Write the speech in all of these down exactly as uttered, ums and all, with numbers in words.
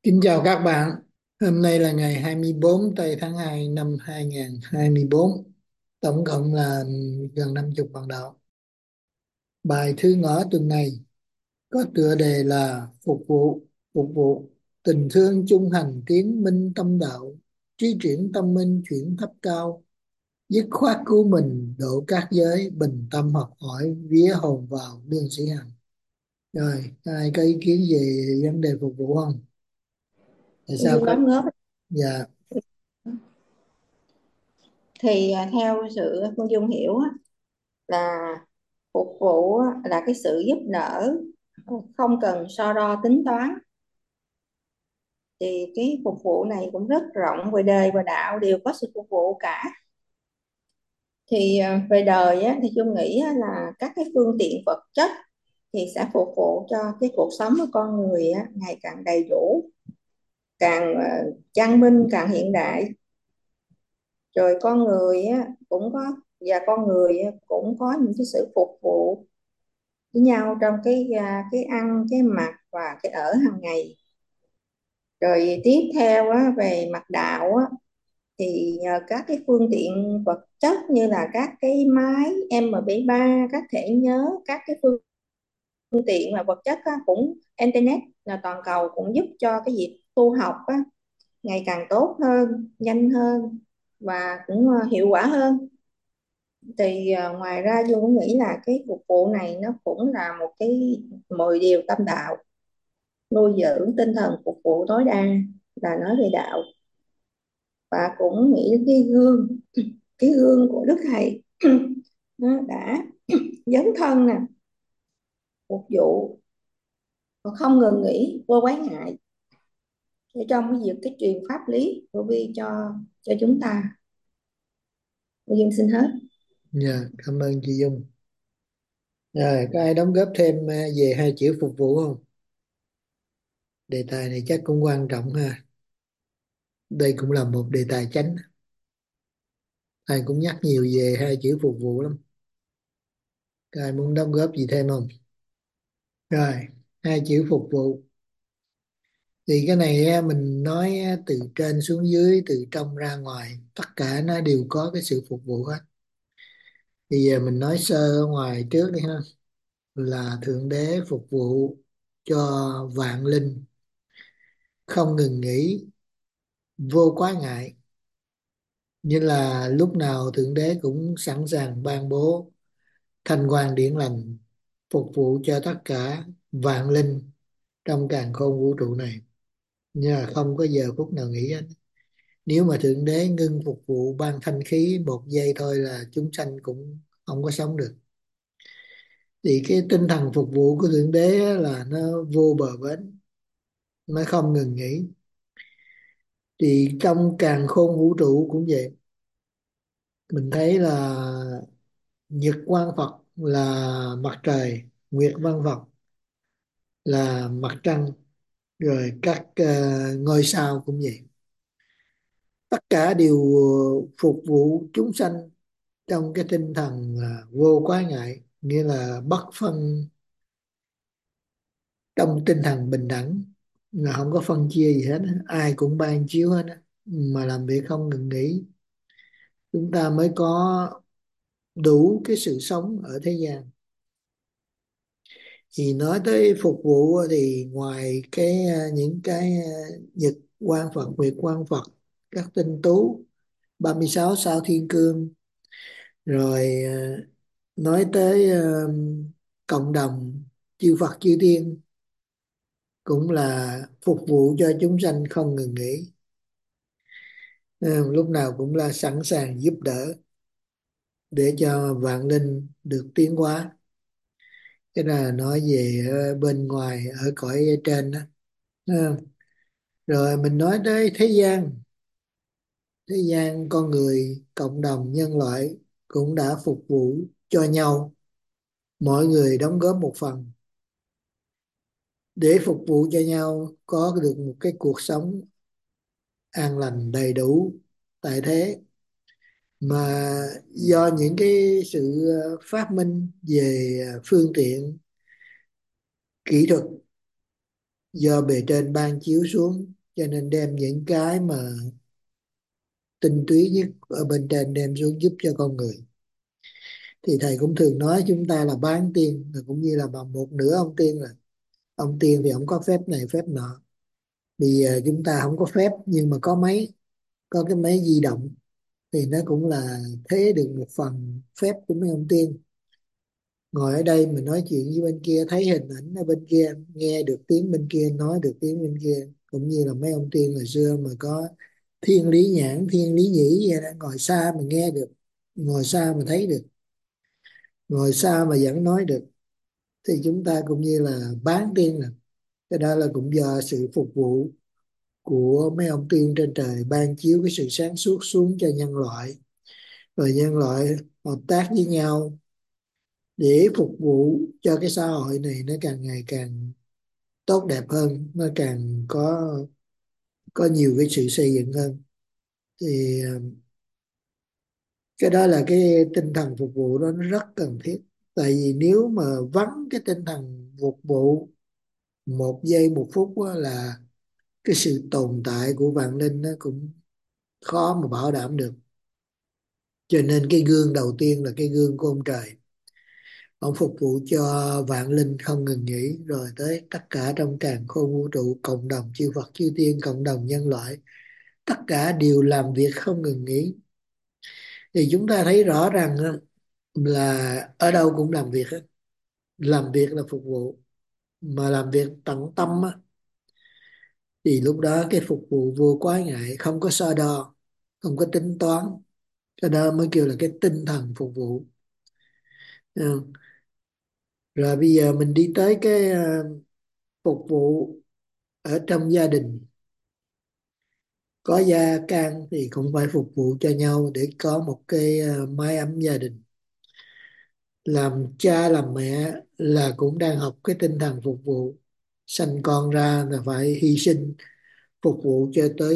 Kính chào các bạn. Hôm nay là ngày hai mươi bốn tây tháng hai năm hai nghìn không trăm hai mươi bốn. Tổng cộng là gần năm mươi bạn đọc. Bài thư ngõ tuần này có tựa đề là Phục vụ, phục vụ, tình thương chung hành tiến minh tâm đạo, trí triển tâm minh chuyển thấp cao, dứt khoát cứu mình độ các giới, bình tâm học hỏi vía hồn vào biên sĩ hằng. Rồi, ai có ý kiến về vấn đề phục vụ không? Tại Tôi sao xin có? đóng góp. Dạ, Thì à, theo sự Phương Dung hiểu á, là phục vụ á, là cái sự giúp đỡ, không cần so đo tính toán. Thì cái phục vụ này cũng rất rộng, về đời và đạo đều có sự phục vụ cả. Thì à, về đời á, thì Dung nghĩ á, là các cái phương tiện vật chất thì sẽ phục vụ cho cái cuộc sống của con người á, ngày càng đầy đủ, càng à, văn minh, càng hiện đại. Rồi con người á, cũng có và con người á, cũng có những cái sự phục vụ với nhau trong cái à, cái ăn, cái mặc và cái ở hàng ngày. Rồi tiếp theo á, về mặt đạo á, thì nhờ các cái phương tiện vật chất như là các cái máy em pê ba, các thẻ nhớ, các cái phương tiện mà vật chất á, cũng internet là toàn cầu cũng giúp cho cái việc tu học á, ngày càng tốt hơn, nhanh hơn và cũng à, hiệu quả hơn. Thì à, ngoài ra tôi cũng nghĩ là cái phục vụ này nó cũng là một cái mười điều tâm đạo, nuôi dưỡng tinh thần phục vụ tối đa, là nói về đạo. Và cũng nghĩ đến cái gương cái gương của Đức Thầy nó đã dấn thân nè, phục vụ và không ngừng nghỉ vô quán ngại để trong cái việc cái truyền pháp lý của vi cho cho chúng ta. Cô Duyên xin hết. dạ, cảm ơn chị Dung. Rồi, có ai đóng góp thêm à, về hai chữ phục vụ không? Đề tài này chắc cũng quan trọng ha. Đây cũng là một đề tài chánh. Ai cũng nhắc nhiều về hai chữ phục vụ lắm. Có ai muốn đóng góp gì thêm không? Rồi, hai chữ phục vụ. Thì cái này á, mình nói á, từ trên xuống dưới, từ trong ra ngoài, tất cả nó đều có cái sự phục vụ hết. Bây giờ mình nói sơ ở ngoài trước đi ha. Là Thượng Đế phục vụ cho vạn linh, không ngừng nghỉ, vô quá ngại, như là lúc nào Thượng Đế cũng sẵn sàng ban bố thanh quan điển lành, phục vụ cho tất cả vạn linh trong càn khôn vũ trụ này, nhưng mà không có giờ phút nào nghỉ hết. Nếu mà Thượng Đế ngưng phục vụ ban thanh khí một giây thôi là chúng sanh cũng không có sống được. Thì cái tinh thần phục vụ của Thượng Đế á là nó vô bờ bến, nó không ngừng nghỉ. Thì trong càn khôn vũ trụ cũng vậy, mình thấy là Nhật quang Phật là mặt trời, Nguyệt văn Phật là mặt trăng, rồi các ờ, ngôi sao cũng vậy. Tất cả đều phục vụ chúng sanh trong cái tinh thần là vô quá ngại, nghĩa là bất phân, trong tinh thần bình đẳng, là không có phân chia gì hết á. Ai cũng ban chiếu hết á, mà làm việc không ngừng nghỉ, chúng ta mới có đủ cái sự sống ở thế gian. Thì nói tới phục vụ thì ngoài cái à, những cái à, nhật quang Phật, nguyệt quang Phật, các tinh tú, ba mươi sáu sao thiên cương, rồi à, nói tới à, cộng đồng chư Phật chư Tiên cũng là phục vụ cho chúng sanh không ngừng nghỉ. À, lúc nào cũng là sẵn sàng giúp đỡ để cho vạn linh được tiến hóa. Cái là nói về ờ, bên ngoài ở cõi trên đó. À, rồi mình nói tới thế gian, thế gian con người, cộng đồng nhân loại cũng đã phục vụ cho nhau, mọi người đóng góp một phần để phục vụ cho nhau có được một cái cuộc sống an lành đầy đủ tại thế. Mà do những cái sự ờ, phát minh về ờ, phương tiện kỹ thuật do bề trên ban chiếu xuống, cho nên đem những cái mà tinh túy nhất ở bên trên đem xuống giúp cho con người. Thì thầy cũng thường nói chúng ta là bán tiên, là cũng như là bằng một nửa ông tiên. Là ông tiên thì ông có phép này phép nọ, thì à, chúng ta không có phép nhưng mà có máy, có cái máy di động, thì nó cũng là thế được một phần phép của mấy ông tiên. Ngồi ở đây mình nói chuyện với bên kia, thấy hình ảnh ở bên kia, nghe được tiếng bên kia, nói được tiếng bên kia, cũng như là mấy ông tiên hồi xưa mà có thiên lý nhãn thiên lý nhĩ vậy đó, ngồi xa mà nghe được, ngồi xa mà thấy được, ngồi xa mà vẫn nói được. Thì chúng ta cũng như là bán tiên. Là cái đó là cũng do sự phục vụ của mấy ông tiên trên trời ban chiếu cái sự sáng suốt xuống cho nhân loại, rồi nhân loại hợp tác với nhau để phục vụ cho cái xã hội này nó càng ngày càng tốt đẹp hơn, nó càng có có nhiều cái sự xây dựng hơn. Thì ờ, cái đó là cái tinh thần phục vụ đó nó rất cần thiết. Tại vì nếu mà vắng cái tinh thần phục vụ một giây một phút á, là cái sự tồn tại của vạn linh nó cũng khó mà bảo đảm được. Cho nên cái gương đầu tiên là cái gương của ông trời, ông phục vụ cho vạn linh không ngừng nghỉ, rồi tới tất cả trong càn khôn vũ trụ, cộng đồng chư Phật chư tiên, cộng đồng nhân loại, tất cả đều làm việc không ngừng nghỉ. Thì chúng ta thấy rõ rằng á, là ở đâu cũng làm việc hết. Làm việc là phục vụ, mà làm việc tận tâm á, thì lúc đó cái phục vụ vô quái ngại, không có so đo, không có tính toán. Cái đó mới kêu là cái tinh thần phục vụ. Ừ. Rồi bây giờ mình đi tới cái ờ, phục vụ ở trong gia đình. Có gia can thì cũng phải phục vụ cho nhau để có một cái ờ, mái ấm gia đình. Làm cha làm mẹ là cũng đang học cái tinh thần phục vụ. Sanh con ra là phải hy sinh, phục vụ cho tới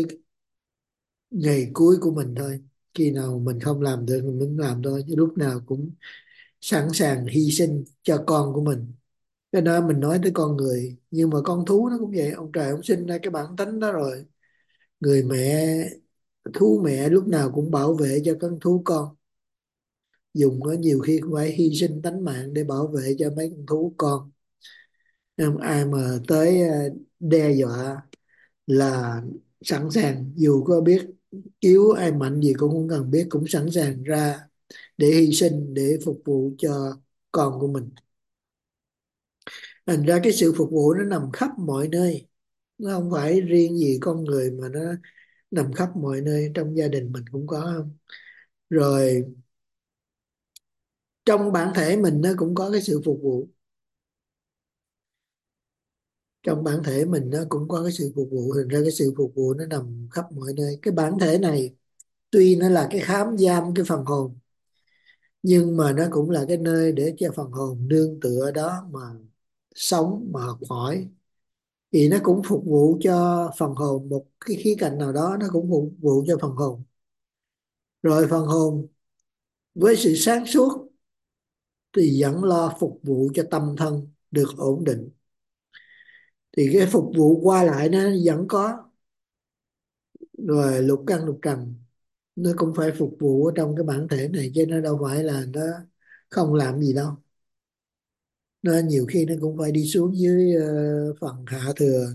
ngày cuối của mình thôi. Khi nào mình không làm được mình mới làm thôi, chứ lúc nào cũng sẵn sàng hy sinh cho con của mình. Cái đó mình nói tới con người, nhưng mà con thú nó cũng vậy. Ông trời ông sinh ra cái bản tính đó rồi. Người mẹ, thú mẹ lúc nào cũng bảo vệ cho con thú con, dùng có nhiều khi cũng phải hy sinh tánh mạng để bảo vệ cho mấy con thú con. Nên ai mà tới ờ, đe dọa là sẵn sàng, dù có biết cứu ai mạnh gì cũng không cần biết, cũng sẵn sàng ra để hy sinh để phục vụ cho con của mình. Thành ra cái sự phục vụ nó nằm khắp mọi nơi, nó không phải riêng gì con người mà nó nằm khắp mọi nơi. Trong gia đình mình cũng có không? Rồi trong bản thể mình nó cũng có cái sự phục vụ. Trong bản thể mình nó cũng có cái sự phục vụ, thành ra cái sự phục vụ nó nằm khắp mọi nơi. Cái bản thể này tuy nó là cái khám giam cái phần hồn, nhưng mà nó cũng là cái nơi để cho phần hồn nương tựa đó mà sống, mà học hỏi. Thì nó cũng phục vụ cho phần hồn, một cái khía cạnh nào đó nó cũng phục vụ cho phần hồn. Rồi phần hồn với sự sáng suốt thì vẫn lo phục vụ cho tâm thân được ổn định. Thì cái phục vụ qua lại nó vẫn có. Rồi lục căn lục trần nó cũng phải phục vụ ở trong cái bản thể này, chứ nó đâu phải là nó không làm gì đâu. Nó nhiều khi nó cũng phải đi xuống dưới ờ, phần hạ thừa,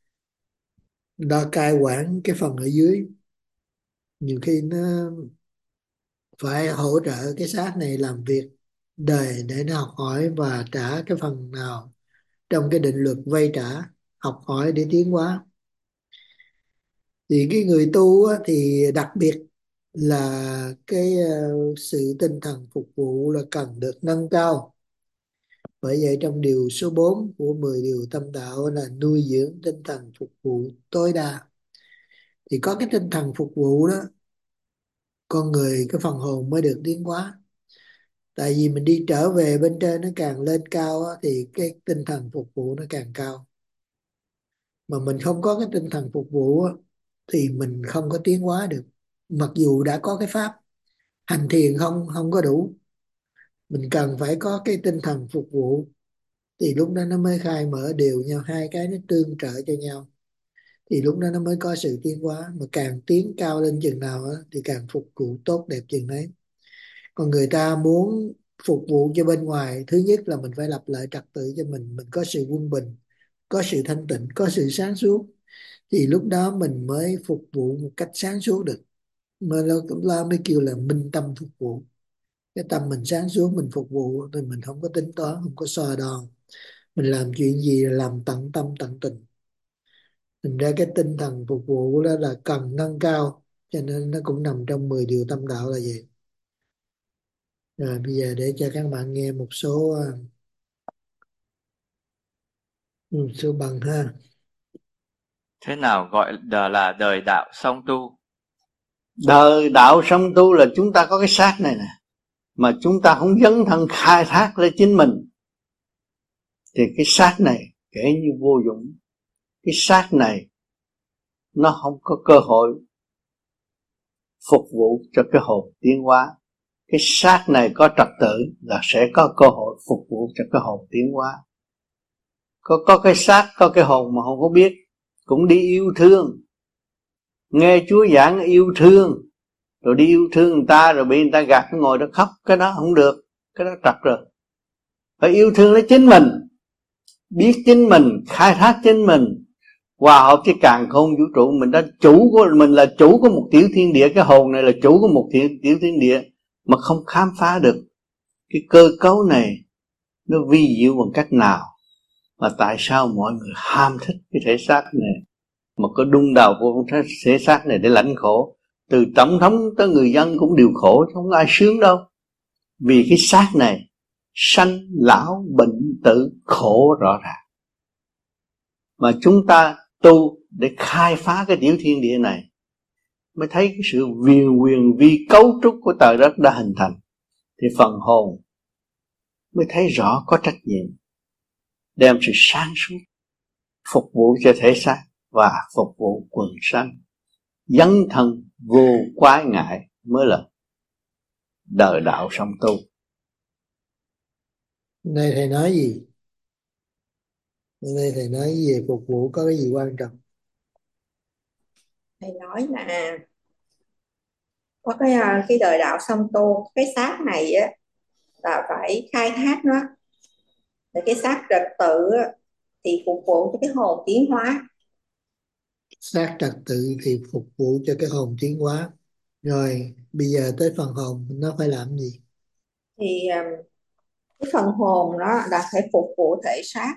đo cai quản cái phần ở dưới. Nhiều khi nó phải hỗ trợ cái xác này làm việc đời để nó học hỏi và trả cái phần nào trong cái định luật vay trả, học hỏi để tiến hóa. Thì cái người tu á, thì đặc biệt là cái ờ, sự tinh thần phục vụ là cần được nâng cao. Bởi vậy trong điều số bốn của mười điều tâm đạo là nuôi dưỡng tinh thần phục vụ tối đa. Thì có cái tinh thần phục vụ đó, con người cái phần hồn mới được tiến hóa. Tại vì mình đi trở về bên trên nó càng lên cao á, thì cái tinh thần phục vụ nó càng cao. Mà mình không có cái tinh thần phục vụ á, thì mình không có tiến hóa được. Mặc dù đã có cái pháp hành thiền không không có đủ, mình cần phải có cái tinh thần phục vụ thì lúc đó nó mới khai mở đều nhau, hai cái nó tương trợ cho nhau, thì lúc đó nó mới có sự tiến hóa. Mà càng tiến cao lên chừng nào á, thì càng phục vụ tốt đẹp chừng đấy. Còn người ta muốn phục vụ cho bên ngoài, thứ nhất là mình phải lập lại trật tự cho mình mình có sự quân bình, có sự thanh tịnh, có sự sáng suốt, thì lúc đó mình mới phục vụ một cách sáng suốt được. Mà nó là mới kêu là minh tâm phục vụ. Cái tâm mình sáng suốt, mình phục vụ thì mình không có tính toán, không có so đo, mình làm chuyện gì là làm tận tâm tận tình. Thành ra cái tinh thần phục vụ đó là cần nâng cao, cho nên nó cũng nằm trong mười điều tâm đạo là vậy. Rồi bây giờ để cho các bạn nghe một số ờ, một số bằng ha. Thế nào gọi là, là đời đạo song tu? Đời đạo song tu là chúng ta có cái xác này nè, mà chúng ta không dấn thân khai thác lấy chính mình, thì cái xác này kể như vô dụng. Cái xác này nó không có cơ hội phục vụ cho cái hồn tiến hóa. Cái xác này có trật tự là sẽ có cơ hội phục vụ cho cái hồn tiến hóa. Có, có cái xác, có cái hồn mà không có biết, cũng đi yêu thương, nghe Chúa giảng yêu thương, rồi đi yêu thương người ta, rồi bị người ta gạt ngồi đó khóc. Cái đó không được, cái đó trật rồi. Phải yêu thương lấy chính mình, biết chính mình, khai thác chính mình, hòa hợp với càn khôn vũ trụ. Mình đã chủ của mình, là chủ của một tiểu thiên địa. Cái hồn này là chủ của một tiểu, tiểu thiên địa, mà không khám phá được cái cơ cấu này nó vi diệu bằng cách nào, mà tại sao mọi người ham thích cái thể xác này, mà có đung đầu của thể xác này để lãnh khổ. Từ tổng thống tới người dân cũng đều khổ, không có ai sướng đâu. Vì cái xác này sanh lão bệnh tử khổ rõ ràng. Mà chúng ta tu để khai phá cái tiểu thiên địa này, mới thấy cái sự viền quyền vi cấu trúc của trời đất đã hình thành. Thì phần hồn mới thấy rõ có trách nhiệm đem sự sáng suốt phục vụ cho thể xác và phục vụ quần sanh. Dấn thân vô quái ngại mới là đời đạo song tu. Nay thầy nói gì? Nay thầy nói về phục vụ có cái gì quan trọng? Thầy nói là có cái à, cái đời đạo song tu, cái xác này á là phải khai thác nó, để cái xác trật tự á, thì phục vụ cho cái hồn tiến hóa. Xác trật tự thì phục vụ cho cái hồn tiến hóa. Rồi bây giờ tới phần hồn nó phải làm gì? Thì à, cái phần hồn đó là phải phục vụ thể xác,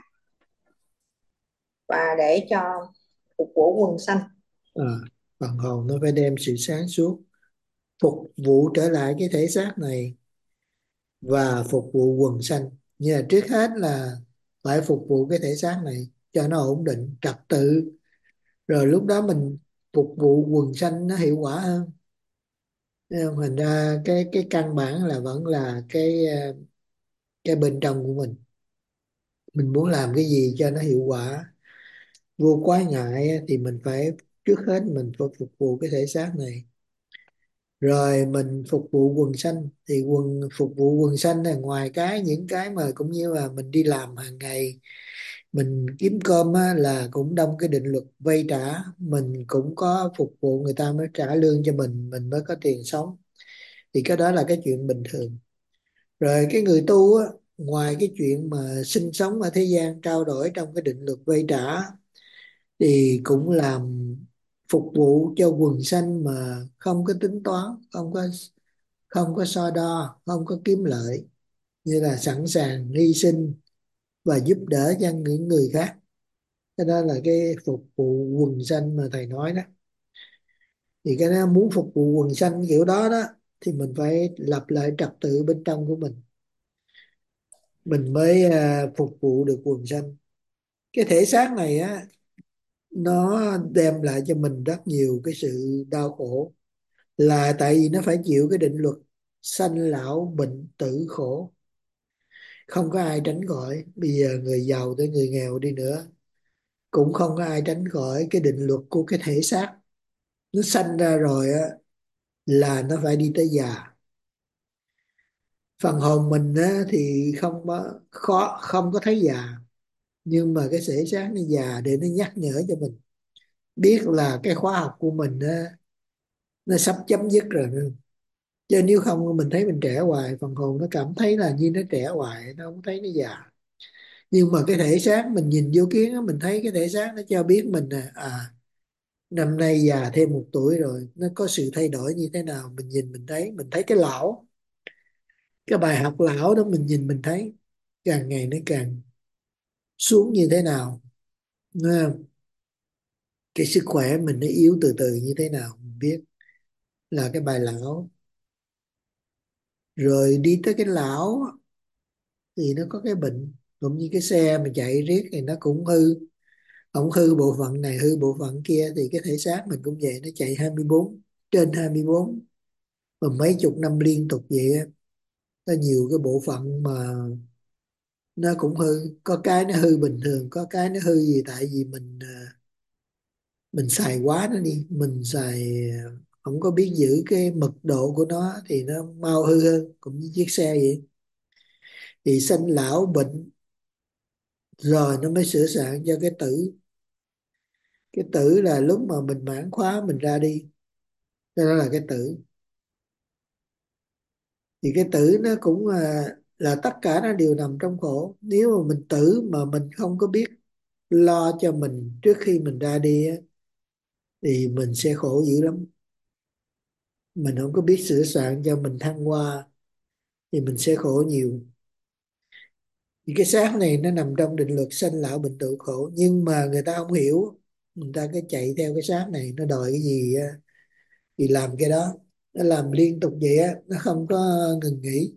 và để cho phục vụ quần sanh. À, phần hồn nó phải đem sự sáng suốt phục vụ trở lại cái thể xác này và phục vụ quần sanh. Nhưng mà trước hết là phải phục vụ cái thể xác này cho nó ổn định trật tự, rồi lúc đó mình phục vụ quần sanh nó hiệu quả hơn. Thấy không? Thành ra cái cái căn bản là vẫn là cái ờ, cái bên trong của mình mình muốn làm cái gì cho nó hiệu quả vô quái ngại á, thì mình phải, trước hết mình phải phục vụ cái thể xác này, rồi mình phục vụ quần sanh. Thì quần phục vụ quần sanh là ngoài cái những cái mà cũng như là mình đi làm hàng ngày, mình kiếm cơm á, là cũng đông cái định luật vay trả, mình cũng có phục vụ người ta mới trả lương cho mình mình mới có tiền sống, thì cái đó là cái chuyện bình thường. Rồi cái người tu á, ngoài cái chuyện mà sinh sống ở thế gian trao đổi trong cái định luật vay trả, thì cũng làm phục vụ cho quần sanh mà không có tính toán, không có không có so đo, không có kiếm lợi, như là sẵn sàng hy sinh và giúp đỡ cho những người khác. Cái đó là cái phục vụ quần sanh mà thầy nói đó. Thì cái đó muốn phục vụ quần sanh kiểu đó đó, thì mình phải lập lại trật tự bên trong của mình mình mới à, phục vụ được quần sanh. Cái thể xác này á, nó đem lại cho mình rất nhiều cái sự đau khổ, là tại vì nó phải chịu cái định luật sanh lão bệnh tử khổ, không có ai tránh khỏi. Bây giờ người giàu tới người nghèo đi nữa cũng không có ai tránh khỏi cái định luật của cái thể xác. Nó sanh ra rồi á, là nó phải đi tới già, Phần hồn mình á, thì không có khó không có thấy già, nhưng mà cái thể xác nó già để nó nhắc nhở cho mình biết là cái khóa học của mình á, nó sắp chấm dứt rồi. Chứ nếu không mình thấy mình trẻ hoài, phần hồn nó cảm thấy là như nó trẻ hoài, nó không thấy nó già. Nhưng mà cái thể xác mình nhìn vô kiến á, mình thấy cái thể xác nó cho biết mình là à, năm nay già thêm một tuổi rồi, nó có sự thay đổi như thế nào. Mình nhìn mình thấy, mình thấy cái lão, cái bài học lão đó mình nhìn mình thấy càng ngày nó càng xuống như thế nào. Nghe không? Cái sức khỏe mình nó yếu từ từ như thế nào mình biết là cái bài lão. Rồi đi tới cái lão thì nó có cái bệnh, cũng như cái xe mà chạy riết thì nó cũng hư. Ông hư bộ phận này hư bộ phận kia, thì cái thể xác mình cũng vậy, nó chạy hai mươi bốn trên hai mươi bốn mà mấy chục năm liên tục vậy á. Có nhiều cái bộ phận mà nó cũng hư, có cái nó hư bình thường, có cái nó hư gì tại vì mình à, mình xài quá nó đi, mình xài à, không có biết giữ cái mật độ của nó thì nó mau hư hơn, cũng như chiếc xe vậy. Thì sanh lão bệnh rồi nó mới sửa soạn cho cái tử. Cái tử là lúc mà mình mãn khóa mình ra đi, đó là cái tử. Thì cái tử nó cũng là, là tất cả nó đều nằm trong khổ. Nếu mà mình tử mà mình không có biết lo cho mình trước khi mình ra đi á, thì mình sẽ khổ dữ lắm. Mình không có biết sửa soạn cho mình thăng hoa thì mình sẽ khổ nhiều. Thì cái xác này nó nằm trong định luật sanh lão bệnh tử khổ, nhưng mà người ta không hiểu. Người ta cứ chạy theo cái xác này, nó đòi cái gì á, thì làm cái đó. Nó làm liên tục vậy á, nó không có ngừng nghỉ.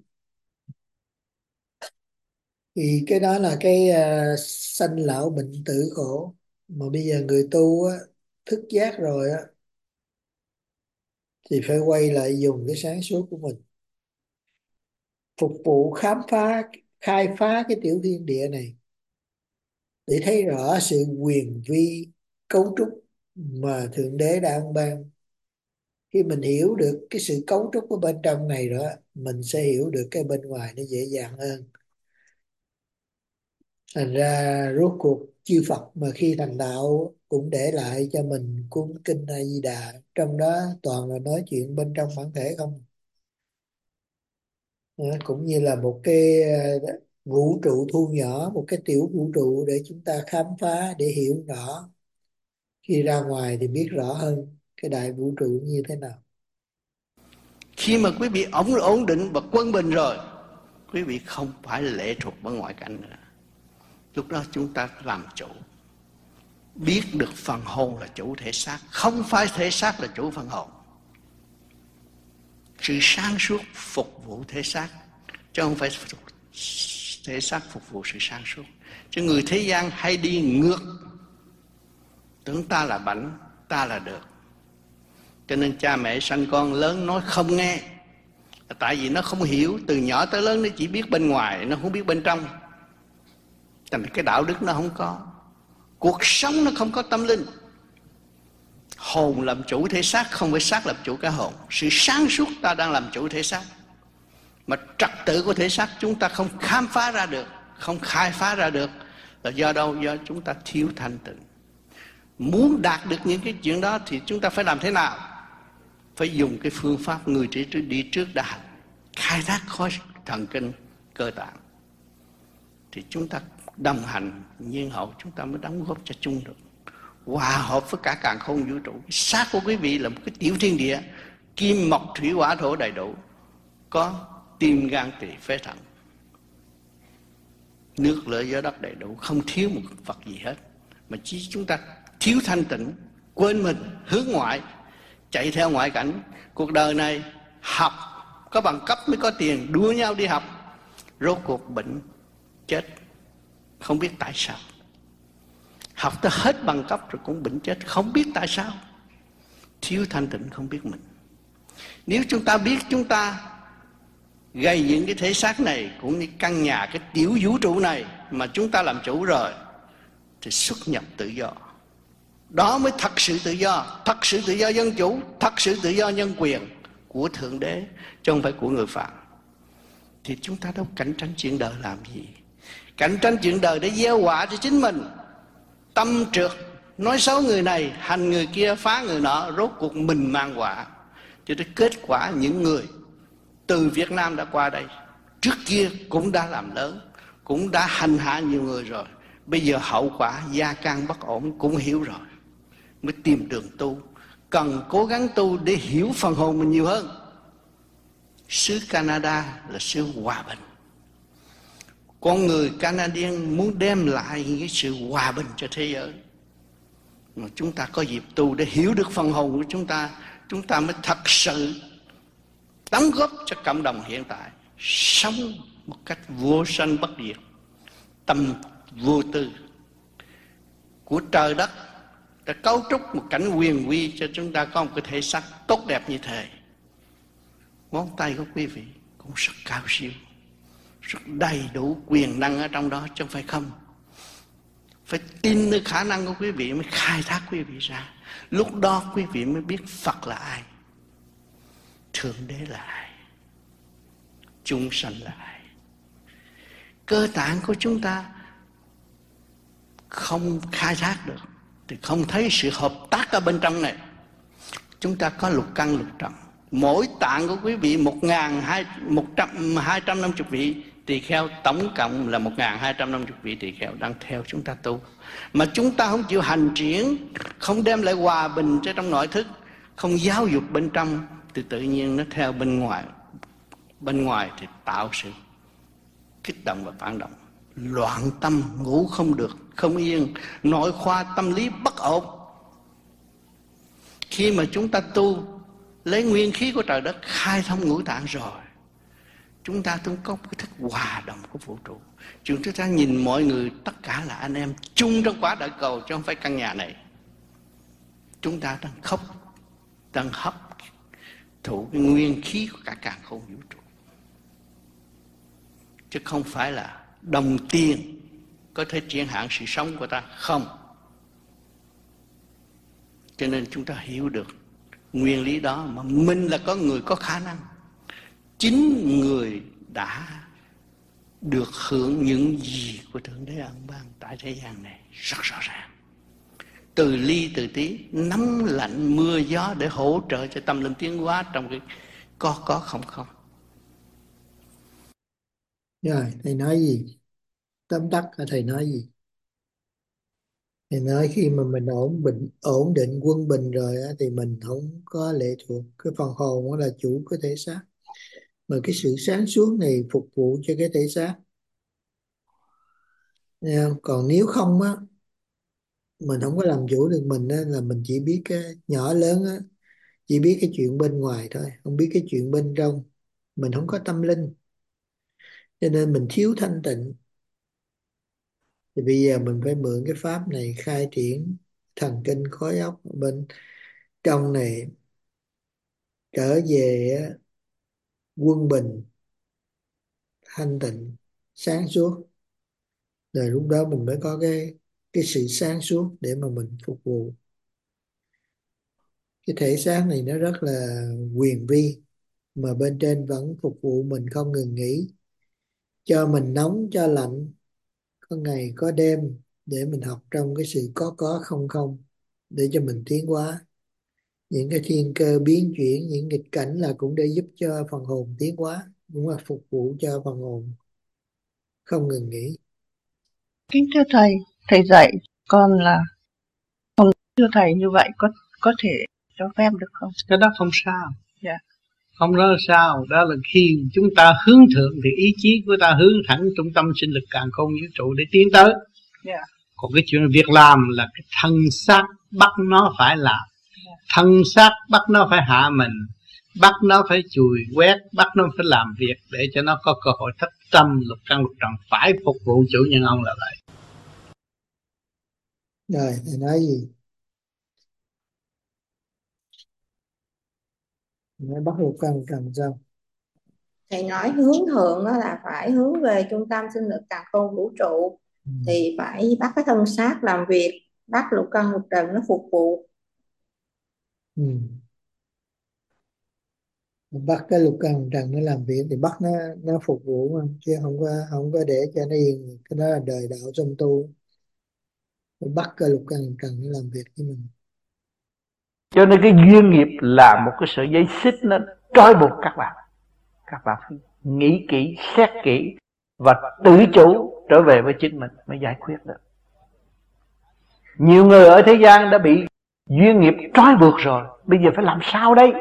Thì cái đó là cái uh, sanh lão bệnh tử khổ. Mà bây giờ người tu á, thức giác rồi á, thì phải quay lại dùng cái sáng suốt của mình phục vụ khám phá, khai phá cái tiểu thiên địa này, để thấy rõ sự quyền vi cấu trúc mà Thượng Đế đã ban ban. Khi mình hiểu được cái sự cấu trúc của bên trong này rồi á, mình sẽ hiểu được cái bên ngoài nó dễ dàng hơn. Thành ra rốt cuộc chư Phật mà khi thành đạo cũng để lại cho mình cuốn kinh A Di Đà, trong đó toàn là nói chuyện bên trong bản thể không. Đó, cũng như là một cái ờ, vũ trụ thu nhỏ, một cái tiểu vũ trụ để chúng ta khám phá, để hiểu rõ. Khi ra ngoài thì biết rõ hơn cái đại vũ trụ như thế nào. Khi mà quý vị ổn ổn định và quân bình rồi, quý vị không phải lệ thuộc vào ngoại cảnh nữa. Lúc đó chúng ta làm chủ, biết được phần hồn là chủ thể xác, không phải thể xác là chủ phần hồn. Sự sáng suốt phục vụ thể xác, chứ không phải thể xác phục vụ sự sáng suốt. Chứ người thế gian hay đi ngược, tưởng ta là bảnh, ta là được. Cho nên cha mẹ sanh con lớn nói không nghe, tại vì nó không hiểu. Từ nhỏ tới lớn nó chỉ biết bên ngoài, nó không biết bên trong. Thành cái đạo đức nó không có, cuộc sống nó không có tâm linh. Hồn làm chủ thể xác, không phải xác làm chủ cái hồn. Sự sáng suốt ta đang làm chủ thể xác, mà trật tự của thể xác chúng ta không khám phá ra được, không khai phá ra được. Là do đâu? Do chúng ta thiếu thanh tịnh. Muốn đạt được những cái chuyện đó thì chúng ta phải làm thế nào? Phải dùng cái phương pháp người đi trước đã hành, khai thác khối thần kinh cơ tạng. Thì chúng ta đồng hành nhiên hậu, chúng ta mới đóng góp cho chung được, hòa hợp với cả càn khôn vũ trụ. Xác của quý vị là một cái tiểu thiên địa, kim mộc thủy hỏa thổ đầy đủ, có tim gan tỳ phế thận, nước lửa gió đất đầy đủ, không thiếu một vật gì hết. Mà chỉ chúng ta thiếu thanh tịnh, quên mình, hướng ngoại, chạy theo ngoại cảnh. Cuộc đời này học có bằng cấp mới có tiền, đua nhau đi học, rốt cuộc bệnh chết không biết tại sao. Học tới hết bằng cấp rồi cũng bệnh chết không biết tại sao. Thiếu thanh tịnh, không biết mình. Nếu chúng ta biết chúng ta gây những cái thể xác này cũng như căn nhà, cái tiểu vũ trụ này mà chúng ta làm chủ rồi, thì xuất nhập tự do. Đó mới thật sự tự do, thật sự tự do dân chủ, thật sự tự do nhân quyền của Thượng Đế, chứ không phải của người phạm. thì chúng ta đâu cạnh tranh chuyện đời làm gì. Cạnh tranh chuyện đời để gieo họa cho chính mình, tâm trượt, nói xấu người này, hành người kia, phá người nọ, rốt cuộc mình mang họa. Cho nên kết quả những người từ Việt Nam đã qua đây, trước kia cũng đã làm lớn, cũng đã hành hạ nhiều người rồi. Bây giờ hậu quả gia can bất ổn cũng hiểu rồi, mới tìm đường tu. Cần cố gắng tu để hiểu phần hồn mình nhiều hơn. Xứ Canada là xứ hòa bình. Con người Canadian muốn đem lại cái sự hòa bình cho thế giới. Mà chúng ta có dịp tu để hiểu được phần hồn của chúng ta, chúng ta mới thật sự đóng góp cho cộng đồng hiện tại, sống một cách vô sanh bất diệt, tâm vô tư của trời đất đã cấu trúc một cảnh huyền quy cho chúng ta có một cái thể xác tốt đẹp như thế. Ngón tay của quý vị cũng rất cao siêu, rất đầy đủ quyền năng ở trong đó, chứ không phải không. Phải tin nơi khả năng của quý vị mới khai thác quý vị ra. Lúc đó quý vị mới biết Phật là ai, Thượng Đế là ai, chúng sanh là ai. Cơ tạng của chúng ta không khai thác được thì không thấy sự hợp tác ở bên trong này. Chúng ta có lục căn lục trần. Mỗi tạng của quý vị một ngàn hai trăm năm mươi vị tỳ kheo, tổng cộng là một ngàn hai trăm năm mươi vị tỳ kheo đang theo chúng ta tu. Mà chúng ta không chịu hành triển, không đem lại hòa bình cho trong nội thức, không giáo dục bên trong, thì tự nhiên nó theo bên ngoài. Bên ngoài thì tạo sự kích động và phản động, loạn tâm, ngủ không được, không yên, nội khoa tâm lý bất ổn. Khi mà chúng ta tu lấy nguyên khí của trời đất khai thông ngũ tạng rồi, chúng ta cũng có cái thức hòa đồng của vũ trụ. Chúng ta nhìn mọi người tất cả là anh em chung trong quả đại cầu, chứ không phải căn nhà này. Chúng ta đang khóc, đang hấp thụ cái nguyên khí của cả càn khôn vũ trụ, chứ không phải là đồng tiền có thể triển hạn sự sống của ta, không. Cho nên chúng ta hiểu được nguyên lý đó, mà mình là có người có khả năng. Chính người đã được hưởng những gì của Thượng Đế ân ban tại thế gian này rất rõ ràng. Từ ly từ tí, nắng lạnh mưa gió để hỗ trợ cho tâm linh tiến hóa trong cái có có không không. Rồi, thầy nói gì? Tóm tắt là thầy nói gì? Thầy nói khi mà mình ổn định, ổn định quân bình rồi á, thì mình không có lệ thuộc. Cái phần hồn đó là chủ của thể xác. Mà cái sự sáng suốt này phục vụ cho cái thể xác. Nghe không? Còn nếu không á, mình không có làm chủ được mình á, là mình chỉ biết cái nhỏ lớn á, chỉ biết cái chuyện bên ngoài thôi, không biết cái chuyện bên trong. Mình không có tâm linh, cho nên mình thiếu thanh tịnh. Thì bây giờ mình phải mượn cái pháp này khai triển thần kinh khối óc ở bên trong này, trở về á, quân bình, thanh tịnh, sáng suốt. Rồi lúc đó mình mới có cái cái sự sáng suốt để mà mình phục vụ. Cái thể xác này nó rất là quyền vi, mà bên trên vẫn phục vụ mình không ngừng nghỉ, cho mình nóng cho lạnh, có ngày có đêm, để mình học trong cái sự có có không không, để cho mình tiến hóa. Những cái thiên cơ biến chuyển, những nghịch cảnh là cũng để giúp cho phần hồn tiến hóa, cũng là phục vụ cho phần hồn không ngừng nghỉ. Kính thưa thầy, thầy dạy con là không, thưa thầy, như vậy có có thể cho phép được không? Cái đó không sao. Dạ. Không đó là sao? Đó là khi chúng ta hướng thượng thì ý chí của ta hướng thẳng trung tâm sinh lực càn khôn vũ trụ để tiến tới. Dạ. Còn cái chuyện việc làm là cái thân xác bắt nó phải làm. Dạ. Thân xác bắt nó phải hạ mình, bắt nó phải chùi quét, bắt nó phải làm việc để cho nó có cơ hội thất tâm lục căn lục trần, phải phục vụ chủ nhân ông là vậy. Rồi thầy nói gì? Nói bắt lục căn trần sao? Thầy nói hướng thượng đó là phải hướng về trung tâm sinh lực càn khôn vũ trụ, Ừ. thì phải bắt cái thân xác làm việc, bắt lục căn lục trần nó phục vụ. Ừ. Bắt cái lục căn trần nó làm việc thì bắt nó nó phục vụ mà, chứ không có không có để cho nó yên. Cái đó là đời đạo song tu. Phải bắt cái lục căn trần nó làm việc với mình. Cho nên cái duyên nghiệp là một cái sợi dây xích nó trói buộc các bạn. Các bạn phải nghĩ kỹ, xét kỹ và tự chủ trở về với chính mình mới giải quyết được. Nhiều người ở thế gian đã bị duyên nghiệp trói buộc rồi, bây giờ phải làm sao đây?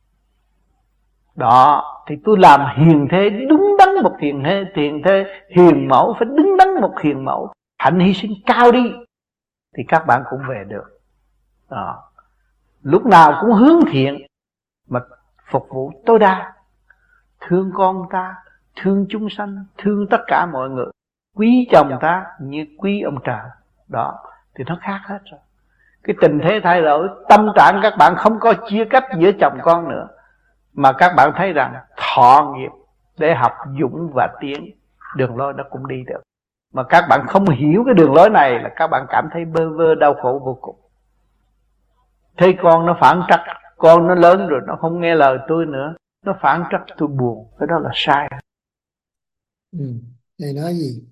Đó, thì tôi làm hiền thế, đứng đắn một hiền thế, hiền thế, hiền mẫu, phải đứng đắn một hiền mẫu, hạnh hy sinh cao đi, thì các bạn cũng về được. Đó. Lúc nào cũng hướng thiện mà phục vụ tối đa, thương con ta, thương chúng sanh, thương tất cả mọi người, quý chồng ta như quý ông trời. Đó, thì nó khác hết rồi. Cái tình thế thay đổi, tâm trạng các bạn không có chia cách giữa chồng con nữa, mà các bạn thấy rằng thọ nghiệp để học dũng và tiến, đường lối đó cũng đi được. Mà các bạn không hiểu cái đường lối này là các bạn cảm thấy bơ vơ đau khổ vô cùng. Thấy con nó phản trắc, con nó lớn rồi nó không nghe lời tôi nữa, nó phản trắc tôi buồn, cái đó là sai. Ừ. Thầy nói gì?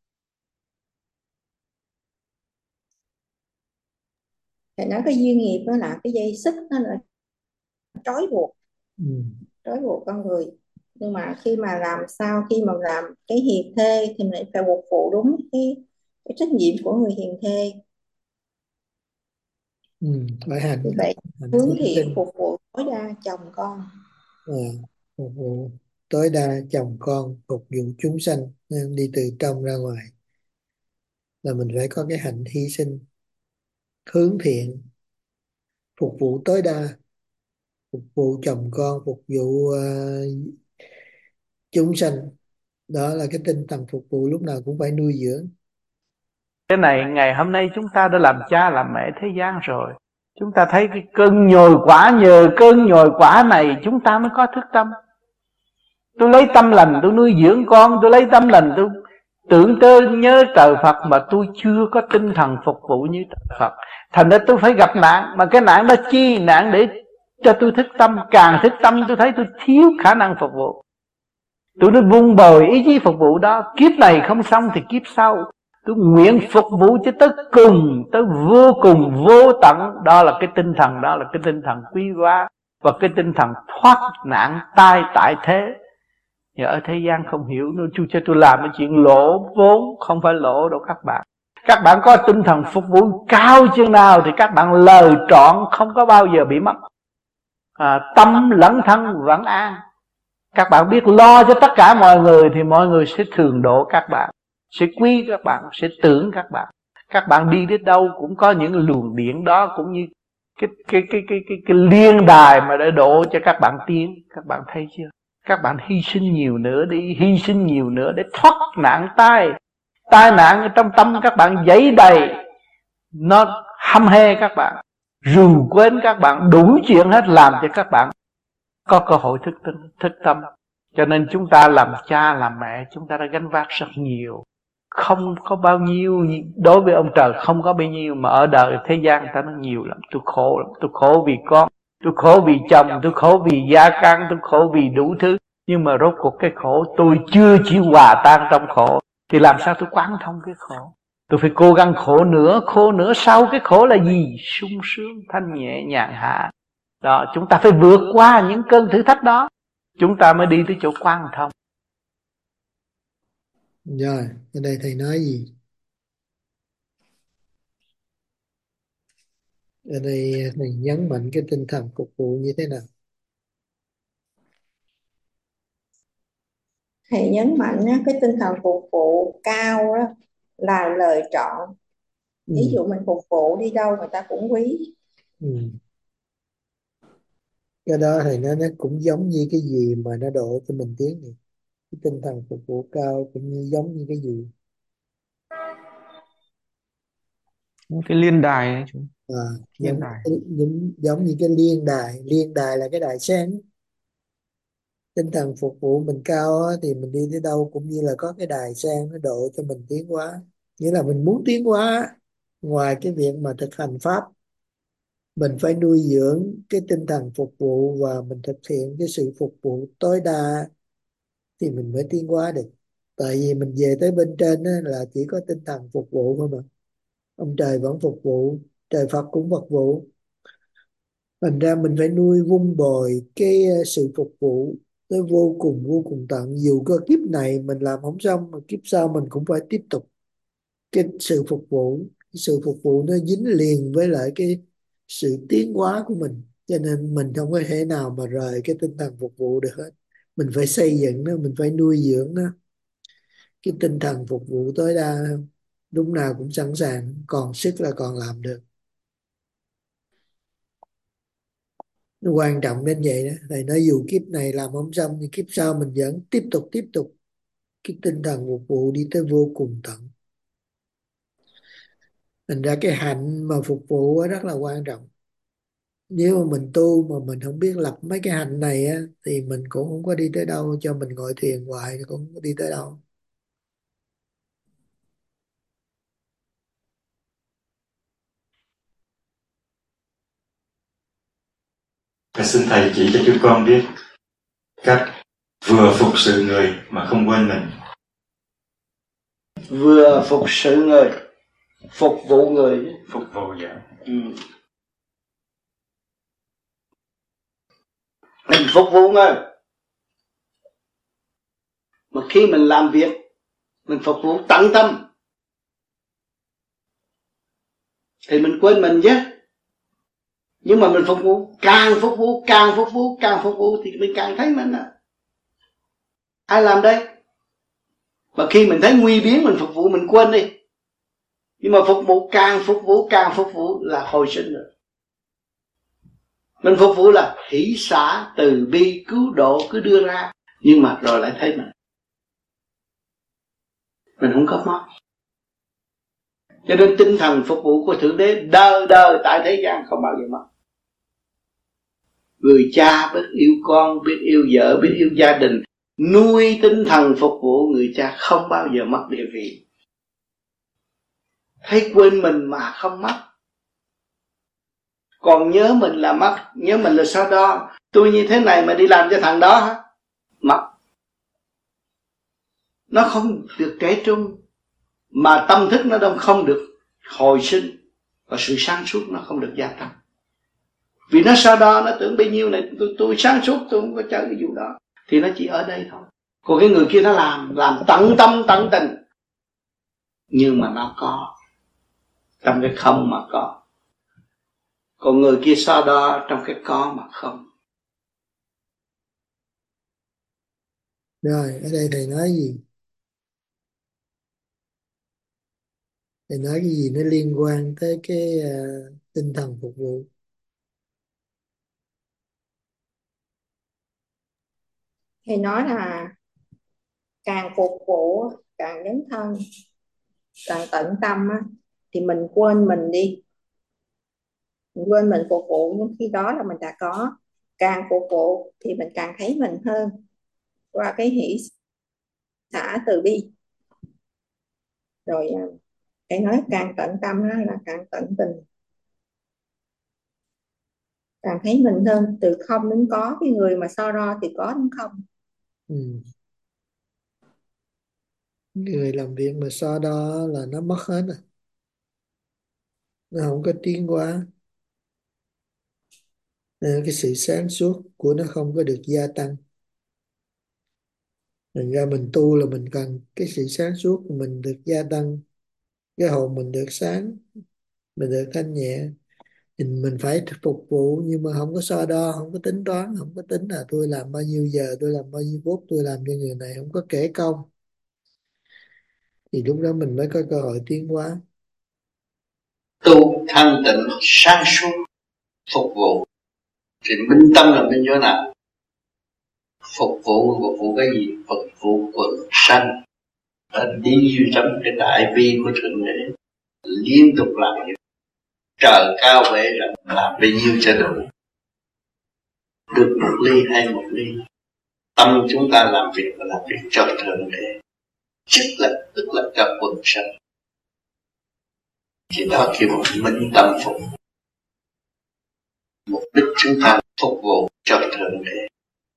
Thầy nói cái duyên nghiệp đó là cái dây xích, nó là trói buộc, Ừ. trói buộc con người. Nhưng mà khi mà làm sao, khi mà làm cái hiền thê thì mình phải phục vụ đúng cái, cái trách nhiệm của người hiền thê. Ừ. Phải hành, Vì vậy hành hướng hy thiện sinh. phục vụ tối đa chồng con. À, phục vụ tối đa chồng con, phục vụ chúng sanh. Nên đi từ trong ra ngoài là mình phải có cái hạnh hy sinh, hướng thiện, phục vụ tối đa, phục vụ chồng con, phục vụ ờ, chúng sanh. Đó là cái tinh thần phục vụ lúc nào cũng phải nuôi dưỡng. Cái này ngày hôm nay chúng ta đã làm cha làm mẹ thế gian rồi, chúng ta thấy cái cơn nhồi quả, nhờ cơn nhồi quả này chúng ta mới có thức tâm. Tôi lấy tâm lành tôi nuôi dưỡng con, tôi lấy tâm lành tôi tưởng tơ nhớ trời Phật, mà tôi chưa có tinh thần phục vụ như trời Phật. Thành ra tôi phải gặp nạn, mà cái nạn đó chi? Nạn để cho tôi thức tâm. Càng thức tâm tôi thấy tôi thiếu khả năng phục vụ, tôi nó vun bồi ý chí phục vụ đó. Kiếp này không xong thì kiếp sau tôi nguyện phục vụ cho tới cùng, tới vô cùng vô tận. Đó là cái tinh thần, đó là cái tinh thần quý hóa, và cái tinh thần thoát nạn tai tại thế. Nhưng ở thế gian không hiểu, nó chú cho tôi làm cái chuyện lỗ vốn, không phải lỗ đâu các bạn. Các bạn có tinh thần phục vụ cao chừng nào thì các bạn lời trọn không có bao giờ bị mất. À, tâm lẫn thân vẫn an. Các bạn biết lo cho tất cả mọi người thì mọi người sẽ thường độ các bạn, sẽ quý các bạn, sẽ tưởng các bạn. Các bạn đi đến đâu cũng có những luồng điện đó, cũng như cái cái cái cái cái, cái liên đài mà để độ cho các bạn tiến. Các bạn thấy chưa? Các bạn hy sinh nhiều nữa đi, hy sinh nhiều nữa để thoát nạn tai. Tai nạn ở trong tâm các bạn dấy đầy, nó hăm hê các bạn, rù quên các bạn, đủ chuyện hết làm cho các bạn có cơ hội thức, thức, thức tâm. Cho nên chúng ta làm cha làm mẹ, chúng ta đã gánh vác rất nhiều. Không có bao nhiêu, đối với ông trời không có bao nhiêu, mà ở đời thế gian ta nó nhiều lắm. Tôi khổ lắm, tôi khổ vì con, tôi khổ vì chồng, tôi khổ vì gia căn, tôi khổ vì đủ thứ. Nhưng mà rốt cuộc cái khổ tôi chưa chịu hòa tan trong khổ, thì làm sao tôi quán thông cái khổ? Tôi phải cố gắng khổ nữa, khổ nữa. Sau cái khổ là gì? Sung sướng, thanh nhẹ, nhàn hạ. Đó, chúng ta phải vượt qua những cơn thử thách đó, chúng ta mới đi tới chỗ quan thông. Rồi, ở đây thầy nói gì? Ở đây thầy nhấn mạnh cái tinh thần phục vụ như thế nào? Thầy nhấn mạnh á, cái tinh thần phục vụ cao đó là lời trọn. Ừ. Ví dụ mình phục vụ đi đâu người ta cũng quý. Ừ. Cái đó thầy nói nó cũng giống như cái gì mà nó độ cho mình tiến này. Cái tinh thần phục vụ cao cũng như giống như cái gì? Cái liên đài ấy chú. À, Liên giống, đài. giống, giống như cái liên đài. Liên đài là cái đài sen. Tinh thần phục vụ mình cao á, thì mình đi tới đâu cũng như là có cái đài sen nó độ cho mình tiến hóa. Nghĩa là mình muốn tiến hóa ngoài cái việc mà thực hành pháp, Mình phải nuôi dưỡng cái tinh thần phục vụ và mình thực hiện cái sự phục vụ tối đa thì mình mới tiến hóa được. Tại vì mình về tới bên trên á, là chỉ có tinh thần phục vụ thôi mà. Ông trời vẫn phục vụ, trời Phật cũng phục vụ. Thành ra mình phải nuôi vun bồi cái ờ, sự phục vụ tới vô cùng vô cùng tận. Dù có kiếp này mình làm không xong mà kiếp sau mình cũng phải tiếp tục cái sự phục vụ. Cái sự phục vụ nó dính liền với lại cái sự tiến hóa của mình, cho nên mình không có thể nào mà rời cái tinh thần phục vụ được hết. Mình phải xây dựng nó, mình phải nuôi dưỡng nó, cái tinh thần phục vụ tối đa, lúc nào cũng sẵn sàng, còn sức là còn làm được. Nó quan trọng đến vậy đó. Thầy nói dù kiếp này làm không xong thì kiếp sau mình vẫn tiếp tục tiếp tục cái tinh thần phục vụ đi tới vô cùng tận. Thành ra cái hạnh mà phục vụ á rất là quan trọng. Nếu mà mình tu mà mình không biết lập mấy cái hạnh này á thì mình cũng không có đi tới đâu. Cho mình ngồi thiền hoài thì cũng không có đi tới đâu. Và xin Thầy chỉ cho chúng con biết cách vừa phục sự người mà không quên mình. Vừa phục sự người, phục vụ người. Phục vụ dạ. Ừ. Mình phục vụ người, mà khi mình làm việc mình phục vụ tận tâm thì mình quên mình chứ. Nhưng mà mình phục vụ, càng phục vụ, càng phục vụ, càng phục vụ thì mình càng thấy mình à. Ai làm đây? Mà khi mình thấy nguy biến mình phục vụ mình quên đi. Nhưng mà phục vụ, càng phục vụ, càng phục vụ là hồi sinh rồi. Mình phục vụ là hỷ xả, từ bi, cứu độ cứ đưa ra. Nhưng mà rồi lại thấy mình Mình không có mất. Cho nên tinh thần phục vụ của Thượng Đế đời đời tại thế gian không bao giờ mất. Người cha biết yêu con, biết yêu vợ, biết yêu gia đình, nuôi tinh thần phục vụ người cha không bao giờ mất địa vị. Thấy quên mình mà không mất. Còn nhớ mình là mất. Nhớ mình là sao đó, tôi như thế này mà đi làm cho thằng đó hả? Mất. Nó không được kể trung, mà tâm thức nó không được hồi sinh, và sự sáng suốt nó không được gia tăng. Vì nó sau đó nó tưởng bấy nhiêu này tôi, tôi sáng suốt, tôi không có chơi cái vụ đó, thì nó chỉ ở đây thôi. Còn cái người kia nó làm làm tận tâm tận tình, nhưng mà nó có trong cái không mà có. Còn người kia sau đó trong cái có mà không. Rồi ở đây thầy nói gì? Thầy nói cái gì nó liên quan tới cái uh, tinh thần phục vụ? Thì nói là càng phục vụ, càng dấn thân, càng tận tâm á, thì mình quên mình đi. Mình quên mình phục vụ, nhưng khi đó là mình đã có. Càng phục vụ thì mình càng thấy mình hơn qua cái hỷ xả từ bi. Rồi cái nói càng tận tâm đó là càng tận tình, càng thấy mình hơn. Từ không đến có, cái người mà so đo thì có đến không. Ừ. Người làm việc mà so đo là nó mất hết rồi, nó không có tiến hóa. Nên cái sự sáng suốt của nó không có được gia tăng. Thành ra mình tu là mình cần cái sự sáng suốt của mình được gia tăng, cái hồn mình được sáng, mình được thanh nhẹ. Thì mình phải phục vụ, nhưng mà không có so đo, không có tính toán, không có tính là tôi làm bao nhiêu giờ, tôi làm bao nhiêu phút, tôi làm cho người này, không có kể công. Thì lúc đó mình mới có cơ hội tiến hóa. Tu thanh tịnh sáng suốt phục vụ thì minh tâm là minh chỗ nào? Phục vụ, phục vụ cái gì? Phục vụ quần sanh. Đã đi trong cái đại bi của Thượng Đế, liên tục làm việc. Trời cao vậy là làm bấy nhiêu cho đủ. Được một ly hay một ly, tâm chúng ta làm việc và làm việc cho Thượng Đế, chức là tức là cho quần sanh. Thì đó kêu một minh tâm phục. đích chúng ta phục vụ cho Thượng Đế.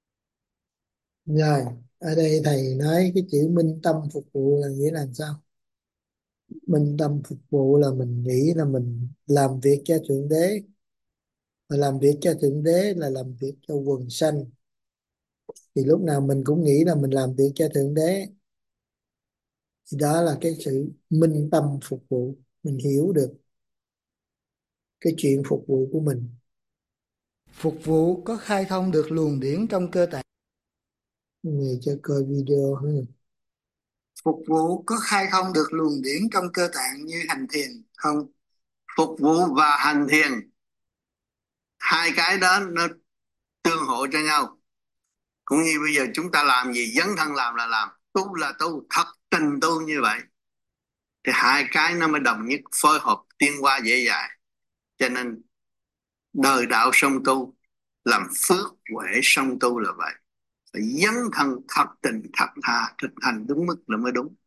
Rồi, ở đây thầy nói cái chữ minh tâm phục vụ là nghĩa là sao? Minh tâm phục vụ là mình nghĩ là mình làm việc cho Thượng Đế. Mà làm việc cho Thượng Đế là làm việc cho quần sanh. Thì lúc nào mình cũng nghĩ là mình làm việc cho Thượng Đế. Thì đó là cái sự minh tâm phục vụ. Mình hiểu được cái chuyện phục vụ của mình. Phục vụ có khai thông được luồng điển trong cơ tạng. Người cho coi video ha. Phục vụ có khai thông được luồng điển trong cơ tạng như hành thiền không? Phục vụ và hành thiền, hai cái đó nó tương hộ cho nhau. Cũng như bây giờ chúng ta làm gì, dấn thân làm là làm, tu là tu, thật tình tu như vậy. Thì hai cái nó mới đồng nhất, phối hợp tiến hóa dễ dàng. Cho nên đời đạo song tu, làm phước huệ song tu là vậy. Phải dấn thân thật tình thật tha, thực hành đúng mức là mới đúng.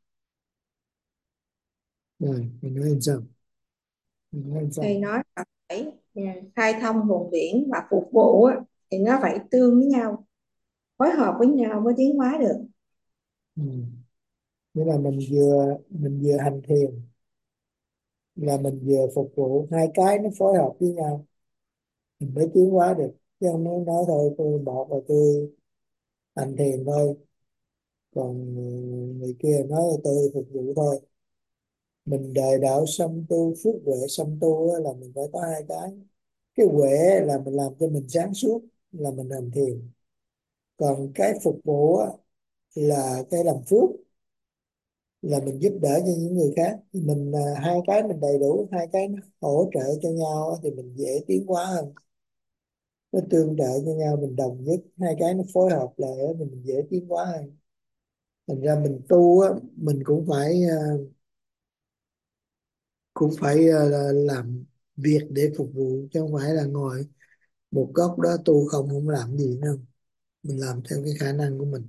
Rồi, mình nói làm sao? Mình nói làm sao? Thầy nói là phải à, khai thông luồng điển và phục vụ á, thì nó phải tương với nhau, phối hợp với nhau mới tiến hóa được. Ừ. Nghĩa là mình vừa mình vừa hành thiền là mình vừa phục vụ, hai cái nó phối hợp với nhau mình mới tiến hóa được. Chứ không nói, nói thôi tôi bỏ và tôi hành thiền thôi, còn người kia nói là tôi phục vụ thôi. Mình đời đạo song tu, phước huệ song tu á, là mình phải có hai cái. Cái huệ là mình làm cho mình sáng suốt, là mình hành thiền. Còn cái phục vụ á, là cái làm phước, là mình giúp đỡ cho những người khác. Thì mình à, hai cái mình đầy đủ, hai cái nó hỗ trợ cho nhau á, thì mình dễ tiến hóa hơn. Nó tương trợ cho nhau, mình đồng nhất, hai cái nó phối hợp lại á, thì mình dễ tiến hóa hơn. Thành ra mình tu á, mình cũng phải à, cũng phải à, là làm việc để phục vụ, chứ không phải là ngồi một góc đó tu không không làm gì đâu. Mình làm theo cái khả năng của mình.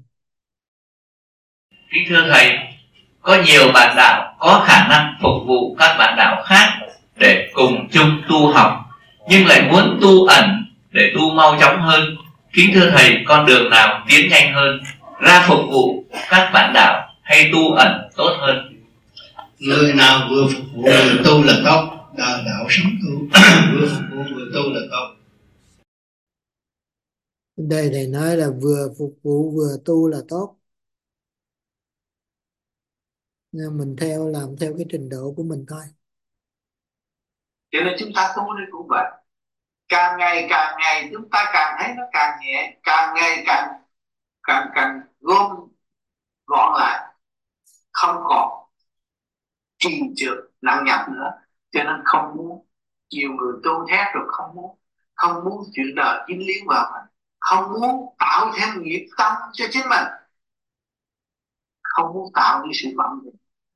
Kính thưa thầy, có nhiều bạn đạo có khả năng phục vụ các bạn đạo khác để cùng chung tu học, nhưng lại muốn tu ẩn để tu mau chóng hơn. Kính thưa thầy, con đường nào tiến nhanh hơn, ra phục vụ các bạn đạo hay tu ẩn tốt hơn? Người nào vừa phục vụ vừa tu là tốt. Đời đạo sống tu vừa phục vụ vừa tu là tốt. Đây thầy nói là vừa phục vụ vừa tu là tốt. Nhưng mình theo làm theo cái trình độ của mình thôi. Cho nên chúng ta tu đây cũng vậy. Càng ngày càng ngày chúng ta càng thấy nó càng nhẹ, càng ngày càng càng càng gom gọn lại, không còn trì trượt nặng nhọc nữa. Cho nên không muốn, nhiều người tu thét rồi không muốn, không muốn chuyện đời dính líu vào mình, không muốn tạo thêm nghiệp tâm cho chính mình, không muốn tạo những sự bận rộn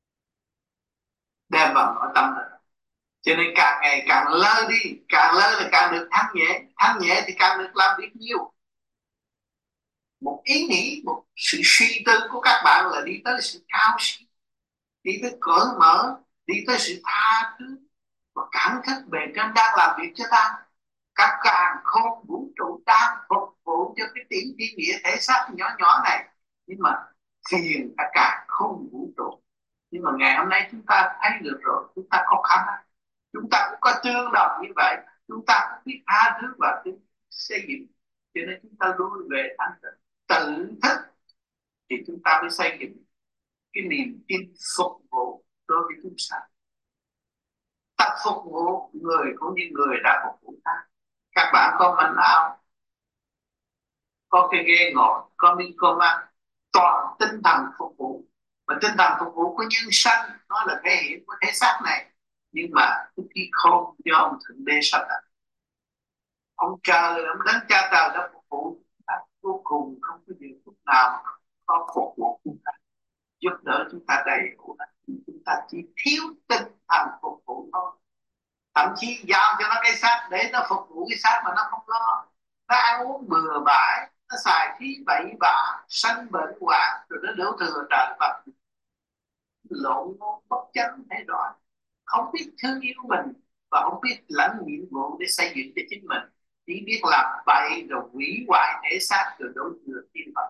đem vào nội tâm mình. Cho nên càng ngày càng lơ đi, càng lơ là càng được thanh nhẹ, thanh nhẹ thì càng được làm việc nhiều. Một ý nghĩ, một sự suy tư của các bạn là đi tới sự cao siêu, đi tới cởi mở, đi tới sự tha thứ và cảm thức bề trên đang làm việc cho ta. Các càng không vũ trụ đang phục vụ cho cái tiếng ý nghĩa thể xác nhỏ nhỏ này, nhưng mà phiền cả càng không vũ trụ. Nhưng mà ngày hôm nay chúng ta thấy được rồi, chúng ta có khả năng, chúng ta cũng có tương đồng như vậy, chúng ta cũng biết tha thứ và biết xây dựng. Cho nên chúng ta lui về thanh tịnh, tự thức, thì chúng ta mới xây dựng cái niềm tin phục vụ đối với chúng sanh. Ta phục vụ người cũng như người đã phục vụ ta. Các bạn có manh áo, có cái ghế ngồi, có miếng cơm ăn, toàn tinh thần phục vụ. Và tinh thần phục vụ của nhân sanh, nó là thể hiện của thể xác này. Nhưng mà khi không do ông Thượng Đế sắp đặt, ông trời, ông đấng cha trời đã phục vụ ta vô cùng, không có điều phút nào có phục vụ chúng ta, giúp đỡ chúng ta đầy đủ. Chúng ta chỉ thiếu tinh thần phục vụ thôi. Thậm chí giao cho nó cái xác để nó phục vụ cái xác mà nó không lo, nó ăn uống bừa bãi, nó xài phí bậy bạ, sanh bệnh hoạn, rồi nó đổ thừa trời Phật, lộn ngôn bất chánh hay đoạn, không biết thương yêu mình và không biết lãnh nhiệm vụ để xây dựng cho chính mình. chỉ biết làm bậy rồi hủy hoại thể xác rồi đổ thừa tiên Phật.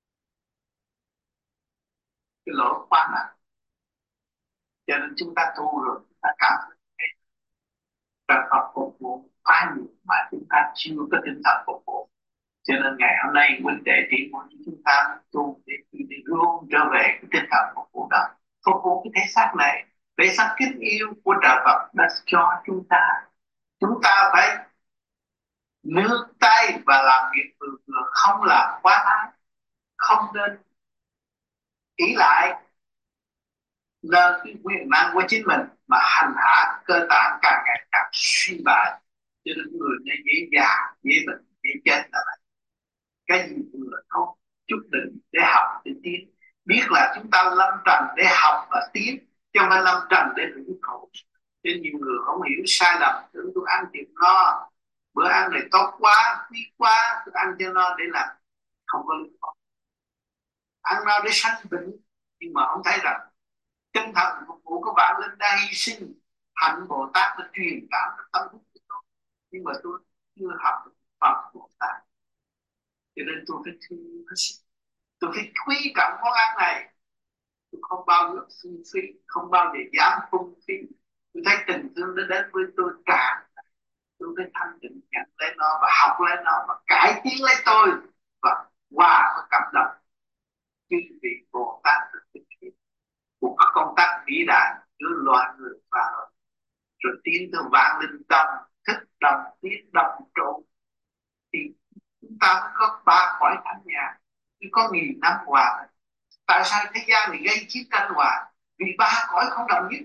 Cái lỗi quá nặng, cho nên chúng ta tu rồi chúng ta cảm thấy rằng Phật phục vụ quá nhiều mà chúng ta chưa có tinh thần phục vụ. Cho nên ngày hôm nay huynh đệ tỷ muội chúng ta tu để, để luôn trở về cái tinh thần phục vụ đó, phục vụ cái thể xác này. Thể xác kính yêu của trời Phật đã cho chúng ta, chúng ta phải nương tay và làm việc vừa vừa, không làm quá thái, không nên ý lại nơi cái quyền năng của chính mình mà hành hạ cơ tạng càng ngày càng suy bại, cho nên người nó dễ già, dễ bệnh, dễ chết là vậy. Cái gì vừa tốt chút đỉnh để học để tiến, biết là chúng ta lâm trần để học và tiến, chứ không phải lâm trần để hưởng khổ. Cho nhiều người không hiểu sai lầm, tưởng tôi ăn tiền no, bữa ăn này tốt quá, quý quá, tôi ăn cho no để làm, không có lý do. Ăn no để sanh bệnh, nhưng mà không thấy rằng tinh thần phục vụ của bạn lên đã hy sinh, hạnh Bồ Tát đã truyền cảm cái tâm thức của tôi, nhưng mà tôi chưa học được Phật Bồ Tát, cho nên tôi phải thương nó, tôi phải quý trọng món ăn này. Tôi không bao giờ phung phí, không bao giờ dám phung phí. Tôi thấy tình thương nó đến với tôi càng, tôi phải thanh tịnh nhận lấy nó và học lấy nó và cải tiến lấy tôi và hòa và cảm động. Chứ vì Bồ Tát thực hiện một công tác vĩ đại giữa loài người và rồi, rồi tiến tới vạn linh đồng thức đồng tiến đồng trụ, thì chúng ta mới có ba cõi thánh nhà, chứ có nghìn năm hòa. Tại sao thế gian này gây chiến tranh hòa? Vì ba cõi không đồng nhất.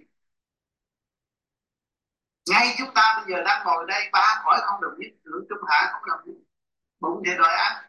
Ngay chúng ta bây giờ đang ngồi đây, ba cõi không đồng nhất, thượng trung hạ không đồng nhất. Bụng thì đòi ăn,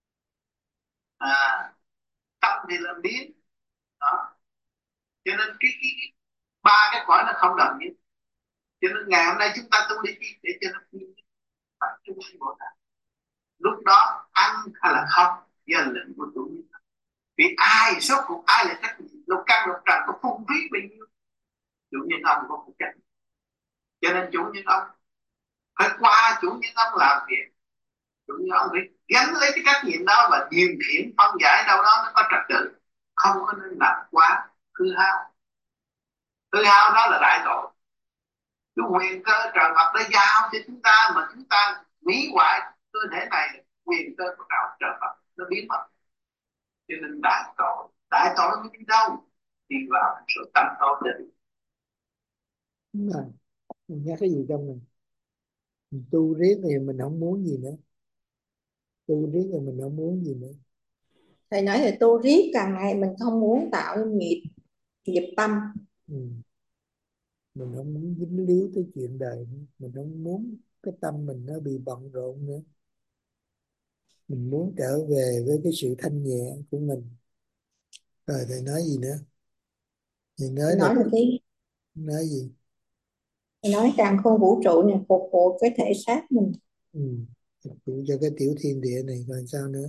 à, tâm thì làm biến đó. Cho nên cái, cái, cái ba cái cõi nó không đồng nhất. Cho nên ngày hôm nay chúng ta tu để chi? Để cho nó tập trung Bồ Tát. Lúc đó ăn hay là không giờ lệnh của chủ nhân. Vì ai số cuộc ai là trách nhiệm, lục căn lục trần có phung phí bao nhiêu, chủ nhân ông có phụ trách. Cho nên chủ nhân ông phải qua chủ nhân ông làm việc, chủ nhân ông phải gánh lấy cái trách nhiệm đó và điều khiển phân giải đâu đó nó có trật tự, không có nên làm quá hư hao. Hư hao đó là đại tội. Cái quyền cơ trời Phật đã giao cho chúng ta mà chúng ta hủy hoại cơ thể này, quyền cơ của trời Phật nó biến mất. Cho nên đại tội, đại tội mới đi đâu? Đi vào sự tâm tối định. Mà mình nhắc cái gì trong mình, mình tu riết thì mình không muốn gì nữa, tu riết thì mình không muốn gì nữa. Thầy nói là tu riết càng ngày mình không muốn tạo nghiệp nghiệp tâm. Ừ. Mình không muốn dính líu tới chuyện đời nữa. Mình không muốn cái tâm mình nó bị bận rộn nữa. Mình muốn trở về với cái sự thanh nhẹ của mình. Rồi thầy nói gì nữa? Thầy nói Thầy là nói là cái nói gì? thầy nói càng không vũ trụ này phục vụ cái thể xác mình. Ừ. Phục vụ cho cái tiểu thiên địa này còn sao nữa?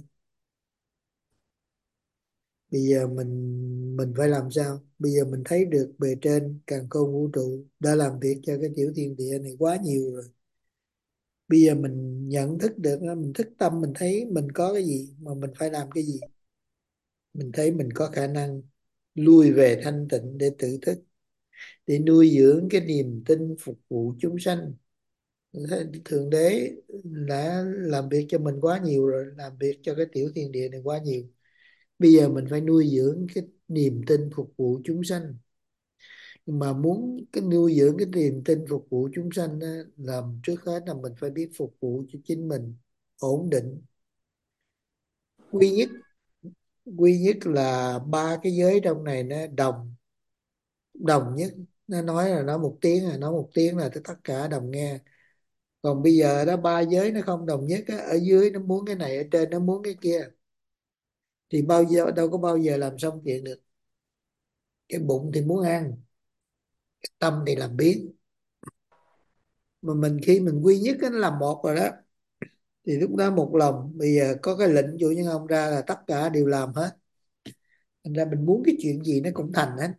Bây giờ mình mình phải làm sao? Bây giờ mình thấy được bề trên càn khôn vũ trụ đã làm việc cho cái tiểu thiên địa này quá nhiều rồi. Bây giờ mình nhận thức được, mình thức tâm, mình thấy mình có cái gì mà mình phải làm cái gì. Mình thấy mình có khả năng lui về thanh tịnh để tự thức, để nuôi dưỡng cái niềm tin phục vụ chúng sanh. Thượng đế đã làm việc cho mình quá nhiều rồi, làm việc cho cái tiểu thiên địa này quá nhiều. Bây giờ mình phải nuôi dưỡng cái niềm tin phục vụ chúng sanh. Nhưng mà muốn cái nuôi dưỡng cái niềm tin phục vụ chúng sanh á, làm trước hết là mình phải biết phục vụ cho chính mình ổn định. Quy nhất Quy nhất là ba cái giới trong này nó đồng đồng nhất. Nó nói là nói một tiếng, là nói một tiếng là tất cả đồng nghe. Còn bây giờ đó ba giới nó không đồng nhất á, ở dưới nó muốn cái này, ở trên nó muốn cái kia, thì bao giờ đâu có bao giờ làm xong chuyện được. Cái bụng thì muốn ăn, cái tâm thì làm biến. Mà mình khi mình quy nhất á, nó làm một rồi đó, thì lúc đó một lòng. Bây giờ có cái lệnh chủ nhân ông ra là tất cả đều làm hết, thành ra mình muốn cái chuyện gì nó cũng thành hết.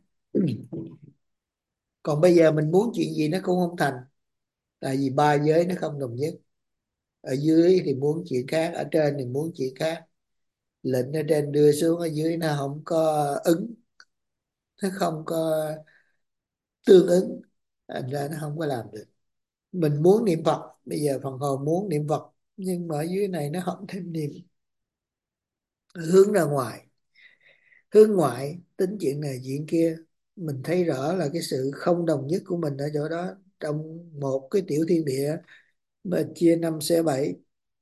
Còn bây giờ mình muốn chuyện gì nó cũng không thành, tại vì ba giới nó không đồng nhất. Ở dưới thì muốn chuyện khác, ở trên thì muốn chuyện khác. Lệnh ở trên đưa xuống, ở dưới nó không có ứng, nó không có tương ứng, thành ra nó không có làm được. Mình muốn niệm Phật, bây giờ phần hồn muốn niệm Phật, nhưng mà ở dưới này nó không thêm niệm, hướng ra ngoài, hướng ngoại, tính chuyện này chuyện kia. Mình thấy rõ là cái sự không đồng nhất của mình ở chỗ đó. Trong một cái tiểu thiên địa mà chia năm xẻ bảy,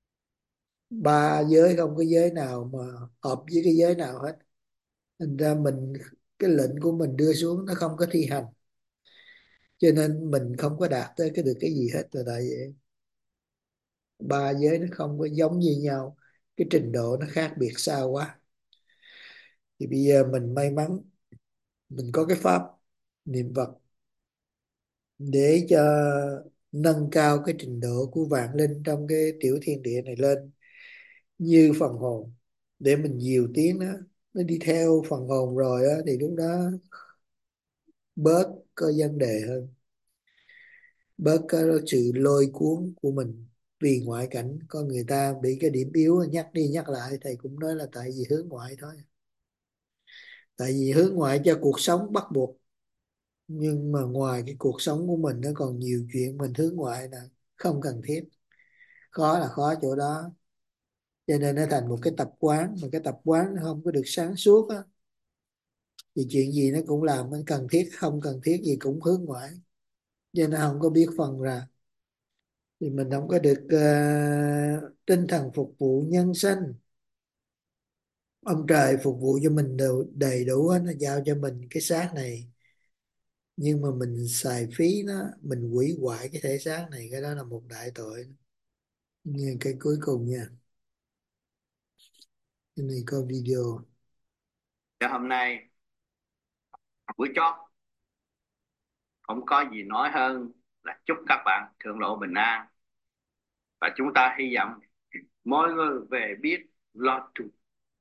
ba giới không có giới nào mà hợp với cái giới nào hết. Thành ra mình, cái lệnh của mình đưa xuống nó không có thi hành, cho nên mình không có đạt tới cái được cái gì hết, là tại vậy. Ba giới nó không có giống như nhau, cái trình độ nó khác biệt xa quá. Thì bây giờ mình may mắn mình có cái pháp niệm Phật để cho nâng cao cái trình độ của vạn linh trong cái tiểu thiên địa này lên như phần hồn, để mình dìu tiếng nó nó đi theo phần hồn rồi á, thì lúc đó bớt có vấn đề hơn, bớt có sự lôi cuốn của mình. Vì ngoại cảnh con người ta bị cái điểm yếu, nhắc đi nhắc lại thầy cũng nói là tại vì hướng ngoại thôi. Tại vì hướng ngoại cho cuộc sống bắt buộc, nhưng mà ngoài cái cuộc sống của mình nó còn nhiều chuyện mình hướng ngoại là không cần thiết. Khó là khó chỗ đó, cho nên nó thành một cái tập quán, mà cái tập quán nó không có được sáng suốt á, thì chuyện gì nó cũng làm,มันcần thiết không cần thiết gì cũng hướng ngoại, cho nên không có biết phân ra. Thì mình không có được uh, tinh thần phục vụ nhân sinh. Ông trời phục vụ cho mình đều đầy đủ hết, nó giao cho mình cái xác này, nhưng mà mình xài phí nó, mình hủy hoại cái thể xác này, cái đó là một đại tội. Như cái cuối cùng nha, cái này có video. Cho hôm nay buổi chót không có gì nói hơn là chúc các bạn thượng lộ bình an, và chúng ta hy vọng mỗi người về biết lo tu.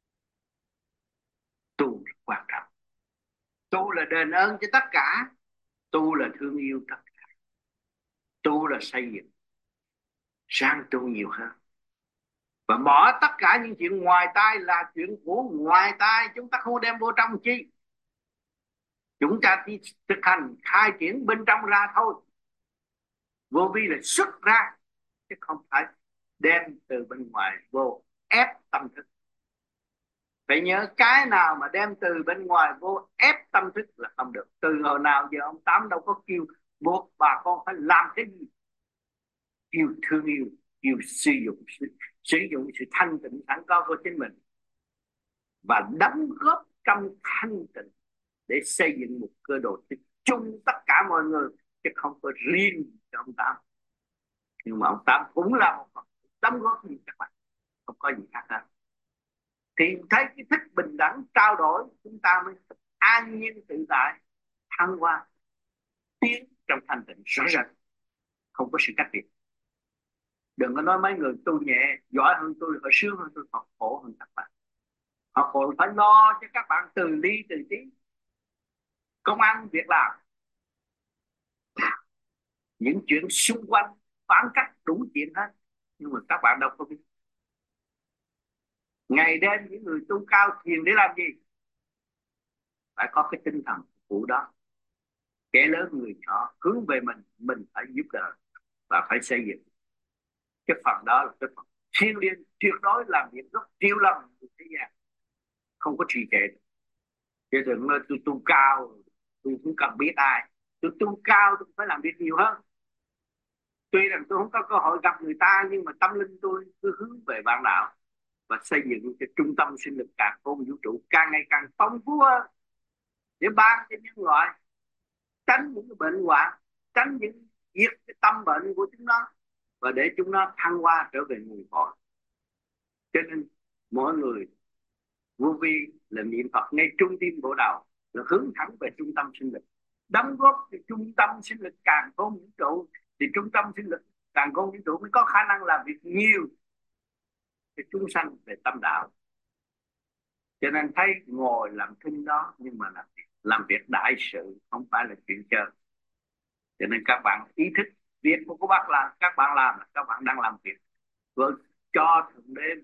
Tu là quan trọng, tu là đền ơn cho tất cả, tu là thương yêu tất cả, tu là xây dựng, sang tu nhiều hơn, và bỏ tất cả những chuyện ngoài tai là chuyện của ngoài tai, chúng ta không đem vô trong chi. Chúng ta chỉ thực hành khai triển bên trong ra thôi. Vô vi là xuất ra, chứ không phải đem từ bên ngoài vô ép tâm thức. Phải nhớ, cái nào mà đem từ bên ngoài vô ép tâm thức là không được. Từ hồi nào giờ ông Tám đâu có kêu buộc bà con phải làm cái gì. Kêu thương yêu, kêu sử dụng sử, sử dụng sự thanh tịnh sẵn có của chính mình và đóng góp trong thanh tịnh để xây dựng một cơ đồ chung tất cả mọi người, chứ không có riêng cho ông Tám. Nhưng mà ông Tám cũng là một phần đóng góp như các bạn, không có gì khác hết. Thì thấy cái thức bình đẳng trao đổi, chúng ta mới an nhiên tự tại, thăng hoa, tiến trong thanh tịnh rõ rệt, không có sự cách biệt. Đừng có nói mấy người tu nhẹ giỏi hơn tôi, họ sướng hơn tôi, họ khổ hơn các bạn. Họ khổ phải lo cho các bạn từ ly từ tí, công ăn việc làm, những chuyện xung quanh phản cách đủ chuyện hết, nhưng mà các bạn đâu có biết. Ngày đêm những người tu cao thiền để làm gì? Phải có cái tinh thần của đó, kẻ lớn người nhỏ hướng về mình, mình phải giúp đỡ và phải xây dựng. Cái phần đó là cái phần thiêng liêng tuyệt đối, làm việc rất triệu lần của thế gian, không có trì trệ. Chứ đừng nói tôi tu cao, tôi không cần biết ai. Tôi tu cao tôi phải làm việc nhiều hơn. Tuy rằng tôi không có cơ hội gặp người ta, nhưng mà tâm linh tôi cứ hướng về bản đạo và xây dựng cái trung tâm sinh lực càng khôn vũ trụ càng ngày càng phong phú hơn, để ban cho nhân loại tránh những cái bệnh hoạn, tránh những diệt cái tâm bệnh của chúng nó, và để chúng nó thăng hoa trở về nguồn cội. Cho nên mỗi người vô vi là niệm Phật ngay trung tim bộ đầu, là hướng thẳng về trung tâm sinh lực, đóng góp cái trung tâm sinh lực càng khôn vũ trụ, thì trung tâm sinh lực càng khôn vũ trụ mới có khả năng làm việc nhiều để chúng sanh về tâm đạo. Cho nên thấy ngồi làm thinh đó, nhưng mà làm việc, làm việc đại sự, không phải là chuyện chơi. Cho nên các bạn ý thức việc của các bạn làm, các bạn làm là các bạn đang làm việc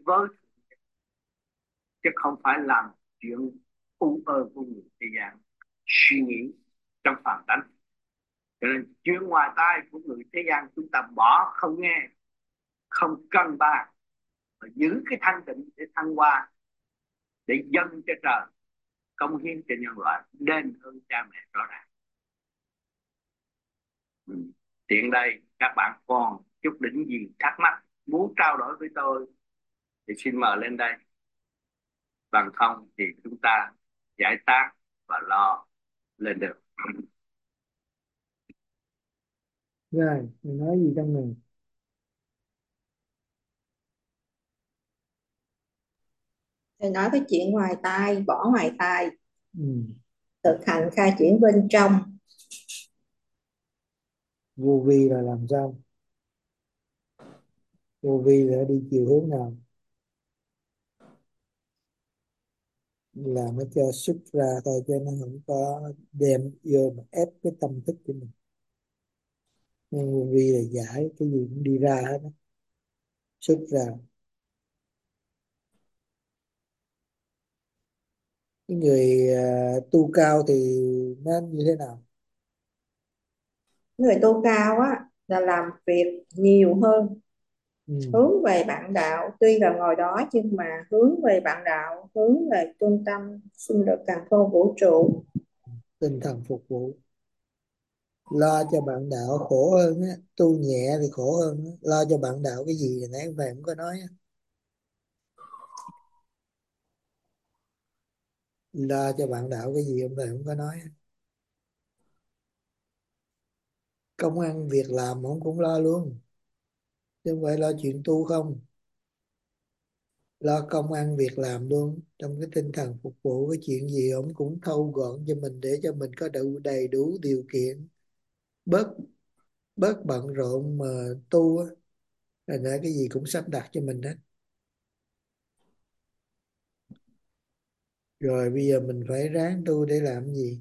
với, chứ không phải làm chuyện u ơ của người thế gian suy nghĩ trong phàm tánh. Cho nên chuyện ngoài tai của người thế gian chúng ta bỏ không nghe, không cân bàn, mà giữ cái thanh tịnh để thăng hoa, để dâng cho trời, công hiến cho nhân loại, nên ơn cha mẹ rõ ràng. Ừ. Tiện đây các bạn còn chút đỉnh gì thắc mắc muốn trao đổi với tôi thì xin mời lên đây, bằng không thì chúng ta giải tác và lo lên được. Rồi mình nói gì trong này? Thầy nói cái chuyện ngoài tai, bỏ ngoài tai, Ừ. thực hành khai triển bên trong. Vô vi là làm sao? Vô vi là đi chiều hướng nào? Làm nó cho xuất ra thôi, cho nó không có đem vô mà ép cái tâm thức của mình. Nhưng vô vi là giải cái gì cũng đi ra hết đó. Xuất ra. Cái người uh, tu cao thì nên như thế nào? Người tu cao á là làm việc nhiều hơn, Ừ. hướng về bạn đạo, tuy là ngồi đó nhưng mà hướng về bạn đạo, hướng về trung tâm sinh lực càn khôn vũ trụ. Tinh thần phục vụ, lo cho bạn đạo khổ hơn á, tu nhẹ thì khổ hơn á. Lo cho bạn đạo cái gì thì nãy ông thầy cũng có nói á. Lo cho bạn đạo cái gì ông thầy cũng có nói á. Công ăn việc làm ông cũng lo luôn, chứ không phải lo chuyện tu không. Lo công ăn việc làm luôn, trong cái tinh thần phục vụ, cái chuyện gì ông cũng thâu gọn cho mình để cho mình có đủ đầy đủ điều kiện, bớt bớt bận rộn mà tu á, là nãy cái gì cũng sắp đặt cho mình hết. Rồi bây giờ mình phải ráng tu để làm gì?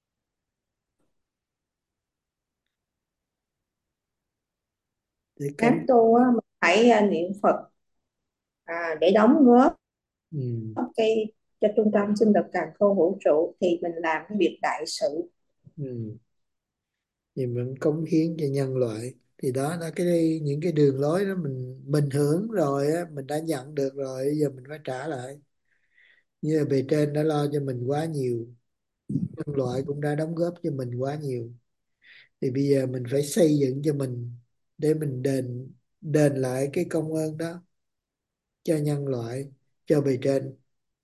Để công. Các tu á, mình phải à, niệm Phật à, để đóng góp Ừ. cái cho trung tâm sinh lực càn khôn vũ trụ, thì mình làm cái việc đại sự. Ừ. Thì mình cống hiến cho nhân loại, thì đó là cái những cái đường lối đó mình mình hưởng rồi á, mình đã nhận được rồi, bây giờ mình phải trả lại. Như là bề trên đã lo cho mình quá nhiều, nhân loại cũng đã đóng góp cho mình quá nhiều, thì bây giờ mình phải xây dựng cho mình để mình đền đền lại cái công ơn đó cho nhân loại, cho bề trên.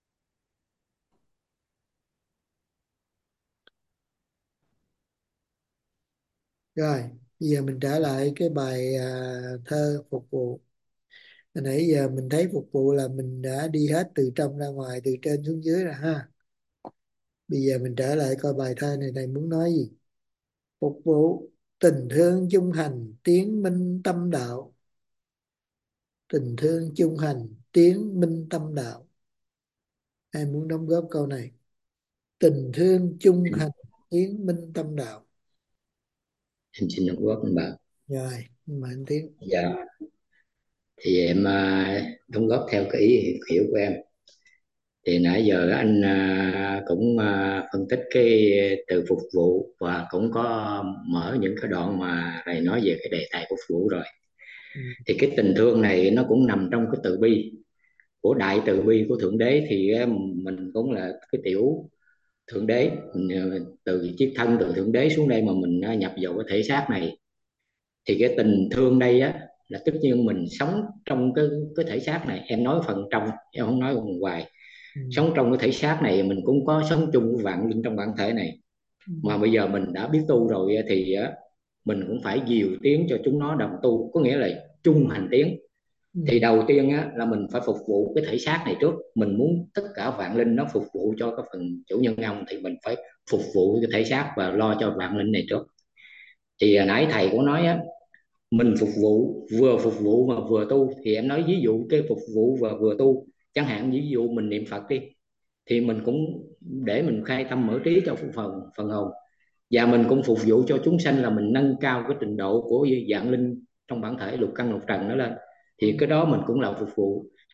Rồi bây giờ mình trở lại cái bài à, thơ phục vụ. Hồi nãy giờ mình thấy phục vụ là mình đã đi hết từ trong ra ngoài, từ trên xuống dưới rồi ha. Bây giờ mình trở lại coi bài thơ này, này muốn nói gì. Phục vụ tình thương chung hành tiến minh tâm đạo. Tình thương chung hành tiến minh tâm đạo. Ai muốn đóng góp câu này? Tình thương chung hành tiến minh tâm đạo. Em xin đóng góp anh bà. Rồi, mà anh Tiến. Dạ, thì em à, đóng góp theo cái ý hiểu của em. Thì nãy giờ anh à, cũng à, phân tích cái từ phục vụ, và cũng có mở những cái đoạn mà thầy nói về cái đề tài phục vụ rồi. Ừ. Thì cái tình thương này nó cũng nằm trong cái từ bi của đại từ bi của Thượng Đế. Thì à, mình cũng là cái tiểu Thượng Đế, mình, à, từ chiếc thân từ Thượng Đế xuống đây mà mình à, nhập vào cái thể xác này. Thì cái tình thương đây á là tất nhiên mình sống trong cái cái thể xác này, em nói phần trong, em không nói phần ngoài. Ừ. Sống trong cái thể xác này mình cũng có sống chung với vạn linh trong bản thể này. Ừ. Mà bây giờ mình đã biết tu rồi thì á, mình cũng phải dìu tiếng cho chúng nó đồng tu, có nghĩa là chung hành tiến. Ừ. Thì đầu tiên á, là mình phải phục vụ cái thể xác này trước. Mình muốn tất cả vạn linh nó phục vụ cho cái phần chủ nhân ông, thì mình phải phục vụ cái thể xác và lo cho vạn linh này trước. Thì à, nãy thầy có nói á, mình phục vụ, vừa phục vụ mà vừa tu. Thì em nói ví dụ cái phục vụ và vừa tu, chẳng hạn ví dụ mình niệm Phật đi, thì mình cũng để mình khai tâm mở trí cho phần phần hồn, và mình cũng phục vụ cho chúng sanh là mình nâng cao cái trình độ của dạng linh trong bản thể lục căn lục trần nó lên. Thì cái đó mình cũng là phục vụ.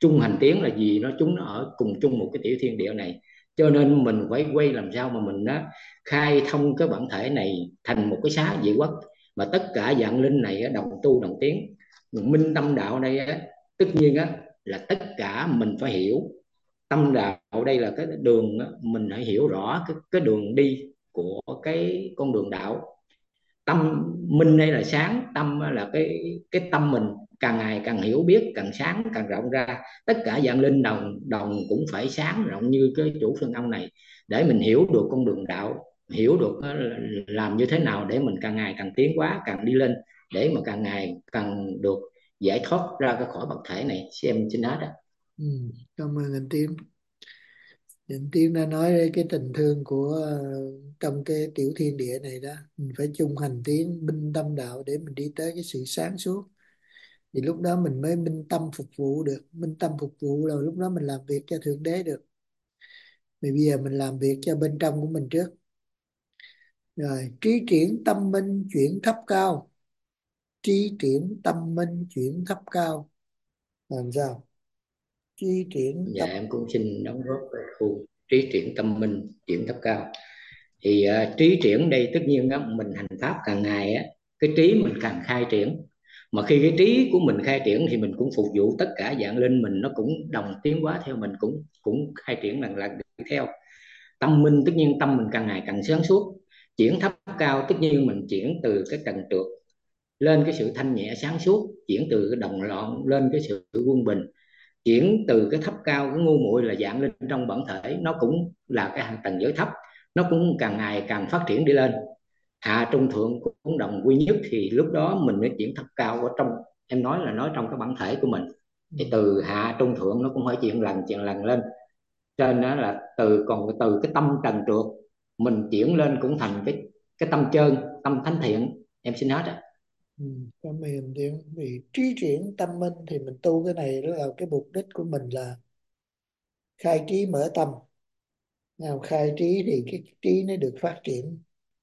chung hành tiến là gì, nó chúng nó ở cùng chung một cái tiểu thiên địa này. Cho nên mình phải quay làm sao mà mình á, khai thông cái bản thể này thành một cái xá dị quốc, mà tất cả dạng linh này á, đồng tu đồng tiến. Minh tâm đạo đây á, tất nhiên á, là tất cả mình phải hiểu tâm đạo đây là cái đường á, mình phải hiểu rõ cái, cái đường đi của cái con đường đạo. Tâm minh đây là sáng, tâm là cái cái tâm mình càng ngày càng hiểu biết, càng sáng càng rộng ra. Tất cả dạng linh đồng đồng cũng phải sáng rộng như cái chủ phương ông này, để mình hiểu được con đường đạo, hiểu được làm như thế nào để mình càng ngày càng tiến hóa, càng đi lên, để mà càng ngày càng được giải thoát ra cái khỏi vật thể này. Xem trên hết đó. Ừ, cảm ơn anh Tiến. Anh Tiến đã nói đây cái tình thương của ờ, trong cái tiểu thiên địa này đó, mình phải chung hành tiến minh tâm đạo để mình đi tới cái sự sáng suốt. Thì lúc đó mình mới minh tâm phục vụ được. Minh tâm phục vụ là lúc đó mình làm việc cho Thượng Đế được. Vì bây giờ mình làm việc cho bên trong của mình trước. Rồi, trí triển tâm minh chuyển thấp cao. Trí triển tâm minh chuyển thấp cao. Làm sao? Trí triển Dạ tâm... em cũng xin đóng góp vào khu trí triển tâm minh chuyển thấp cao. Thì uh, trí triển đây tất nhiên đó, mình hành pháp càng ngày á, cái trí mình càng khai triển. Mà khi cái trí của mình khai triển thì mình cũng phục vụ tất cả dạng linh mình, nó cũng đồng tiến hóa theo mình, cũng cũng khai triển lần lần theo. Tâm minh tất nhiên tâm mình càng ngày càng sáng suốt. Chuyển thấp cao tất nhiên mình chuyển từ cái trần trượt lên cái sự thanh nhẹ sáng suốt, chuyển từ cái đồng loạn lên cái sự quân bình, chuyển từ cái thấp cao cái ngu muội là dạng linh trong bản thể, nó cũng là cái tầng giới thấp, nó cũng càng ngày càng phát triển đi lên. Hạ trung thượng cũng đồng quy nhất, thì lúc đó mình mới chuyển thấp cao ở trong, em nói là nói trong cái bản thể của mình. Thì từ hạ trung thượng nó cũng phải chuyển lần chuyển lần lên. Cho nên đó là từ còn từ cái tâm trần trượt mình chuyển lên cũng thành cái cái tâm trơn, tâm thánh thiện. Em xin hết á. Ừ, cảm ơn anh Tiến. Vì trí triển tâm minh thì mình tu cái này đó là cái mục đích của mình là khai trí mở tâm. Nào khai trí thì cái trí nó được phát triển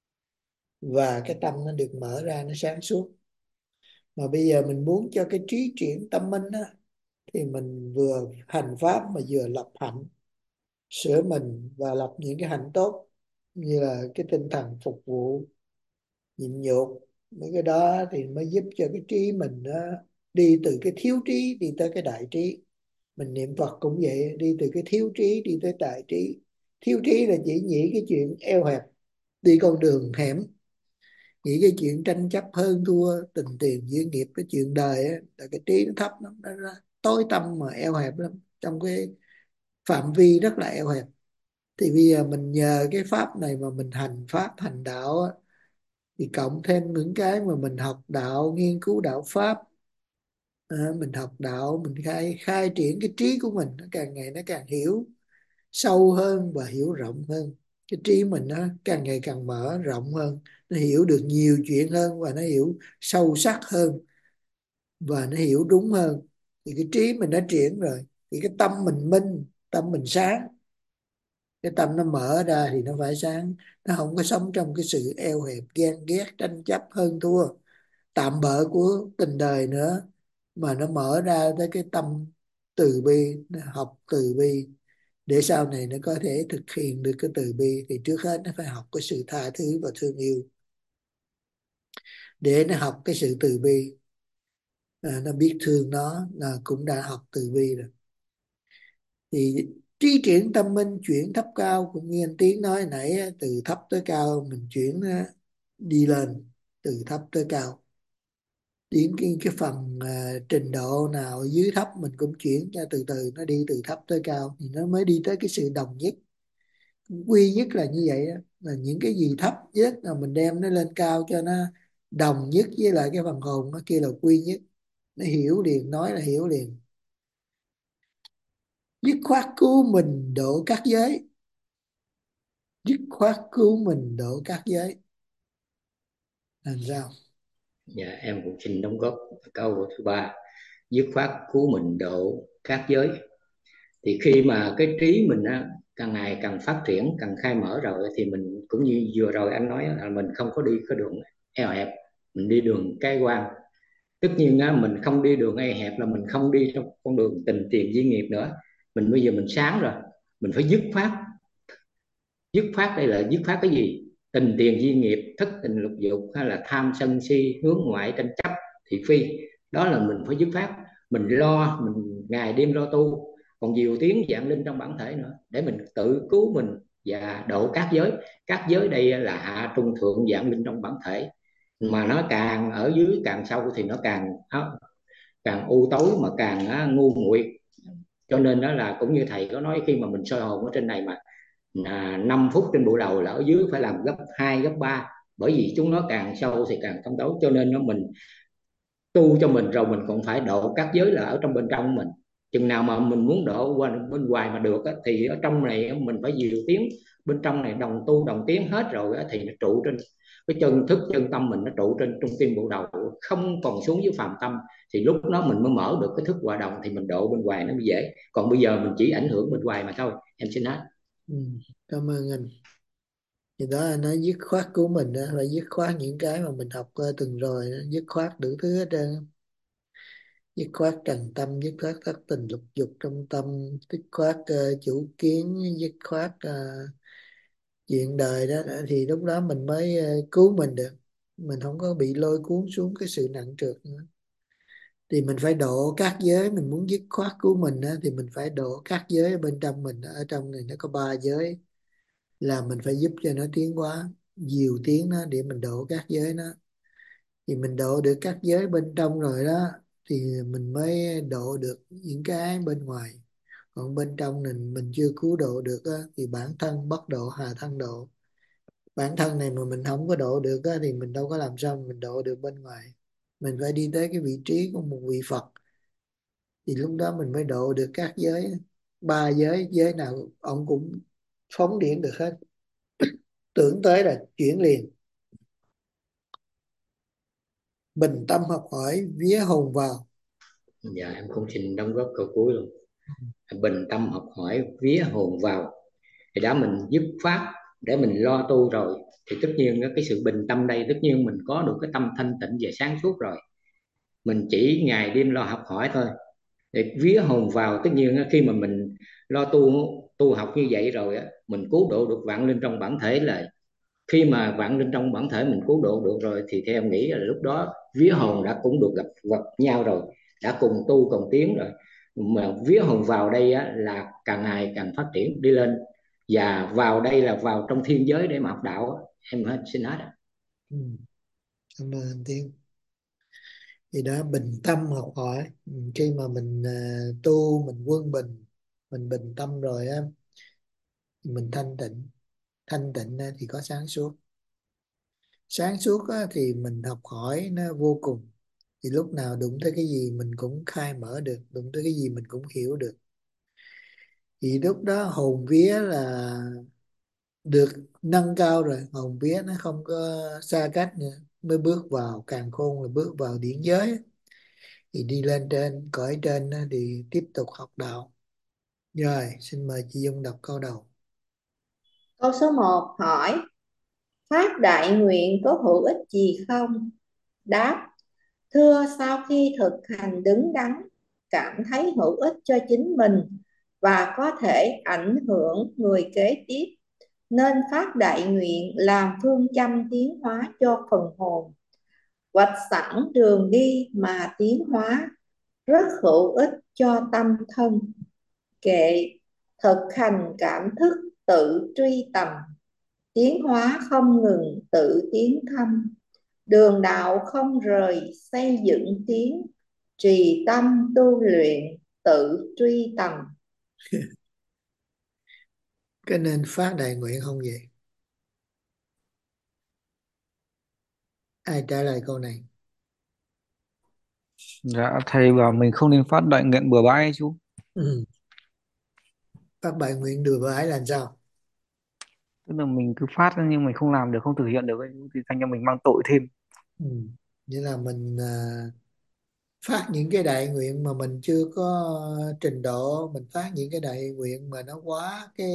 và cái tâm nó được mở ra, nó sáng suốt. Mà bây giờ mình muốn cho cái trí triển tâm minh á, thì mình vừa hành pháp mà vừa lập hạnh, sửa mình và lập những cái hạnh tốt, như là cái tinh thần phục vụ, nhịn nhục. Mấy cái đó thì mới giúp cho cái trí mình nó đi từ cái thiếu trí đi tới cái đại trí. Mình niệm Phật cũng vậy, đi từ cái thiếu trí đi tới đại trí. Thiếu trí là chỉ nghĩ cái chuyện eo hẹp, đi con đường hẻm, nghĩ cái chuyện tranh chấp hơn thua, tình tiền duyên nghiệp, cái chuyện đời á, là cái trí nó thấp lắm, nó, nó tối tăm mà eo hẹp lắm, trong cái phạm vi rất là eo hẹp. Thì bây giờ mình nhờ cái pháp này mà mình hành pháp hành đạo á, thì cộng thêm những cái mà mình học đạo, nghiên cứu đạo pháp, à, mình học đạo, mình khai khai triển cái trí của mình, nó càng ngày nó càng hiểu sâu hơn và hiểu rộng hơn. Cái trí mình nó càng ngày càng mở rộng hơn, nó hiểu được nhiều chuyện hơn và nó hiểu sâu sắc hơn và nó hiểu đúng hơn. Thì cái trí mình đã triển rồi thì cái tâm mình minh, tâm mình sáng. Cái tâm nó mở ra thì nó phải sáng, nó không có sống trong cái sự eo hẹp, ghen ghét, tranh chấp hơn thua, tạm bợ của tình đời nữa, mà nó mở ra tới cái tâm từ bi, nó học từ bi để sau này nó có thể thực hiện được cái từ bi. Thì trước hết nó phải học cái sự tha thứ và thương yêu. Để nó học cái sự từ bi, à, nó biết thương nó là cũng đã học từ bi rồi. Thì trí triển tâm minh chuyển thấp cao, cũng như anh Tiến nói nãy á, từ thấp tới cao mình chuyển á, đi lên từ thấp tới cao. Đến cái, cái phần à, trình độ nào ở dưới thấp mình cũng chuyển cho từ từ, nó đi từ thấp tới cao thì nó mới đi tới cái sự đồng nhất. Quy nhất là như vậy đó, là những cái gì thấp nhất là mình đem nó lên cao cho nó đồng nhất với lại cái phần hồn, nó kia là quy nhất. Nó hiểu liền, nói là hiểu liền. Dứt khoát cứu mình độ các giới. Dứt khoát cứu mình độ các giới. Làm sao? Dạ em cũng xin đóng góp câu thứ ba, dứt khoát cứu mình độ các giới. Thì khi mà cái trí mình á, càng ngày càng phát triển, càng khai mở rồi, thì mình cũng như vừa rồi anh nói là mình không có đi cái đường eo hẹp, mình đi đường cái quan. Tất nhiên á, mình không đi đường eo hẹp là mình không đi trong con đường tình tiền duyên nghiệp nữa. Mình bây giờ mình sáng rồi, mình phải dứt khoát. Dứt khoát đây là dứt khoát cái gì? Tình tiền duyên nghiệp, thất tình lục dục, hay là tham sân si, hướng ngoại tranh chấp, thị phi. Đó là mình phải dứt khoát. Mình lo, mình ngày đêm lo tu. Còn nhiều tiếng dạng linh trong bản thể nữa, để mình tự cứu mình và độ các giới. Các giới đây là hạ trung thượng dạng linh trong bản thể, mà nó càng ở dưới càng sâu thì nó càng càng u tối, mà càng á, ngu muội. Cho nên đó là cũng như thầy có nói, khi mà mình soi hồn ở trên này mà à, năm phút trên bộ đầu là ở dưới phải làm gấp hai gấp ba, bởi vì chúng nó càng sâu thì càng thâm tối. Cho nên nó mình tu cho mình rồi mình còn phải độ các giới là ở trong bên trong mình. Chừng nào mà mình muốn độ qua bên ngoài mà được á, thì ở trong này mình phải nhiều tiếng, bên trong này đồng tu đồng tiếng hết rồi á, thì nó trụ trên cái chân thức chân tâm mình, nó trụ trên trung tim bộ đầu, không còn xuống dưới phàm tâm. Thì lúc đó mình mới mở được cái thức hòa đồng, thì mình độ bên ngoài nó mới dễ. Còn bây giờ mình chỉ ảnh hưởng bên ngoài mà thôi. Em xin hết. Ừ, cảm ơn anh. Thì đó anh nói dứt khoát của mình đó, phải dứt khoát những cái mà mình học uh, từng rồi đó. Dứt khoát đủ thứ hết trơn. Dứt khoát trần tâm, dứt khoát thất tình lục dục trong tâm, dứt khoát uh, chủ kiến, dứt khoát uh, chuyện đời đó, thì lúc đó mình mới uh, cứu mình được. Mình không có bị lôi cuốn xuống cái sự nặng trược nữa. Thì mình phải độ các giới. Mình muốn dứt khoát của mình á, thì mình phải độ các giới ở bên trong mình. Ở trong này nó có ba giới, là mình phải giúp cho nó tiến hóa nhiều tiếng đó, để mình độ các giới đó. Thì mình độ được các giới bên trong rồi đó, thì mình mới độ được những cái bên ngoài. Còn bên trong mình mình chưa cứu độ được á, thì bản thân bất độ hà thân độ. Bản thân này mà mình không có độ được á, thì mình đâu có làm sao mình độ được bên ngoài. Mình phải đi tới cái vị trí của một vị Phật, thì lúc đó mình mới độ được các giới. Ba giới, giới nào ông cũng phóng điển được hết. Tưởng tới là chuyển liền. Bình tâm học hỏi, vía hồn vào. Dạ em cũng xin đóng góp câu cuối luôn. Bình tâm học hỏi, vía hồn vào. Thì đã mình dứt phát để mình lo tu rồi, thì tất nhiên cái sự bình tâm đây, tất nhiên mình có được cái tâm thanh tịnh và sáng suốt rồi. Mình chỉ ngày đêm lo học hỏi thôi. Thì vía hồn vào, tất nhiên khi mà mình lo tu tu học như vậy rồi á, mình cứu độ được vạn linh trong bản thể. Là khi mà vạn linh trong bản thể mình cứu độ được rồi, thì theo em nghĩ là lúc đó vía hồn đã cũng được gặp gặp nhau rồi, đã cùng tu cùng tiến rồi. Mà vía hồn vào đây á, là càng ngày càng phát triển đi lên, và vào đây là vào trong thiên giới để mà học đạo á. Em hết xin hết. Ừ. Cảm ơn anh Tiến. Thì đó, bình tâm học hỏi. Ừ, khi mà mình uh, tu mình quân bình, mình bình tâm rồi á, mình thanh tịnh. Thanh tịnh á, thì có sáng suốt. Sáng suốt á, thì mình học hỏi nó vô cùng. Thì lúc nào đụng tới cái gì mình cũng khai mở được, đụng tới cái gì mình cũng hiểu được. Thì lúc đó hồn vía là được nâng cao rồi, hồn vía nó không có xa cách nữa, mới bước vào càn khôn, rồi bước vào điển giới. Thì đi lên trên cõi trên á, thì tiếp tục học đạo. Rồi xin mời chị Dung đọc câu đầu. Câu số một hỏi: phát đại nguyện có hữu ích gì không? Đáp: thưa, sau khi thực hành đứng đắn, cảm thấy hữu ích cho chính mình và có thể ảnh hưởng người kế tiếp, nên phát đại nguyện làm phương châm tiến hóa cho phần hồn, vạch sẵn đường đi mà tiến hóa, rất hữu ích cho tâm thân. Kệ thực hành cảm thức tự truy tầm, tiến hóa không ngừng tự tiến thăm, đường đạo không rời xây dựng tiến, trì tâm tu luyện tự truy tầm. Cái nên phát đại nguyện không vậy? Ai trả lời câu này? Dạ thầy bảo mình không nên phát đại nguyện bừa bãi ấy chú. Ừ. Phát đại nguyện đưa vào ái là sao? Tức là mình cứ phát nhưng mình không làm được, không thực hiện được ấy, chú, thì thành ra mình mang tội thêm. Ừ. Nghĩa là mình à, phát những cái đại nguyện mà mình chưa có trình độ, mình phát những cái đại nguyện mà nó quá cái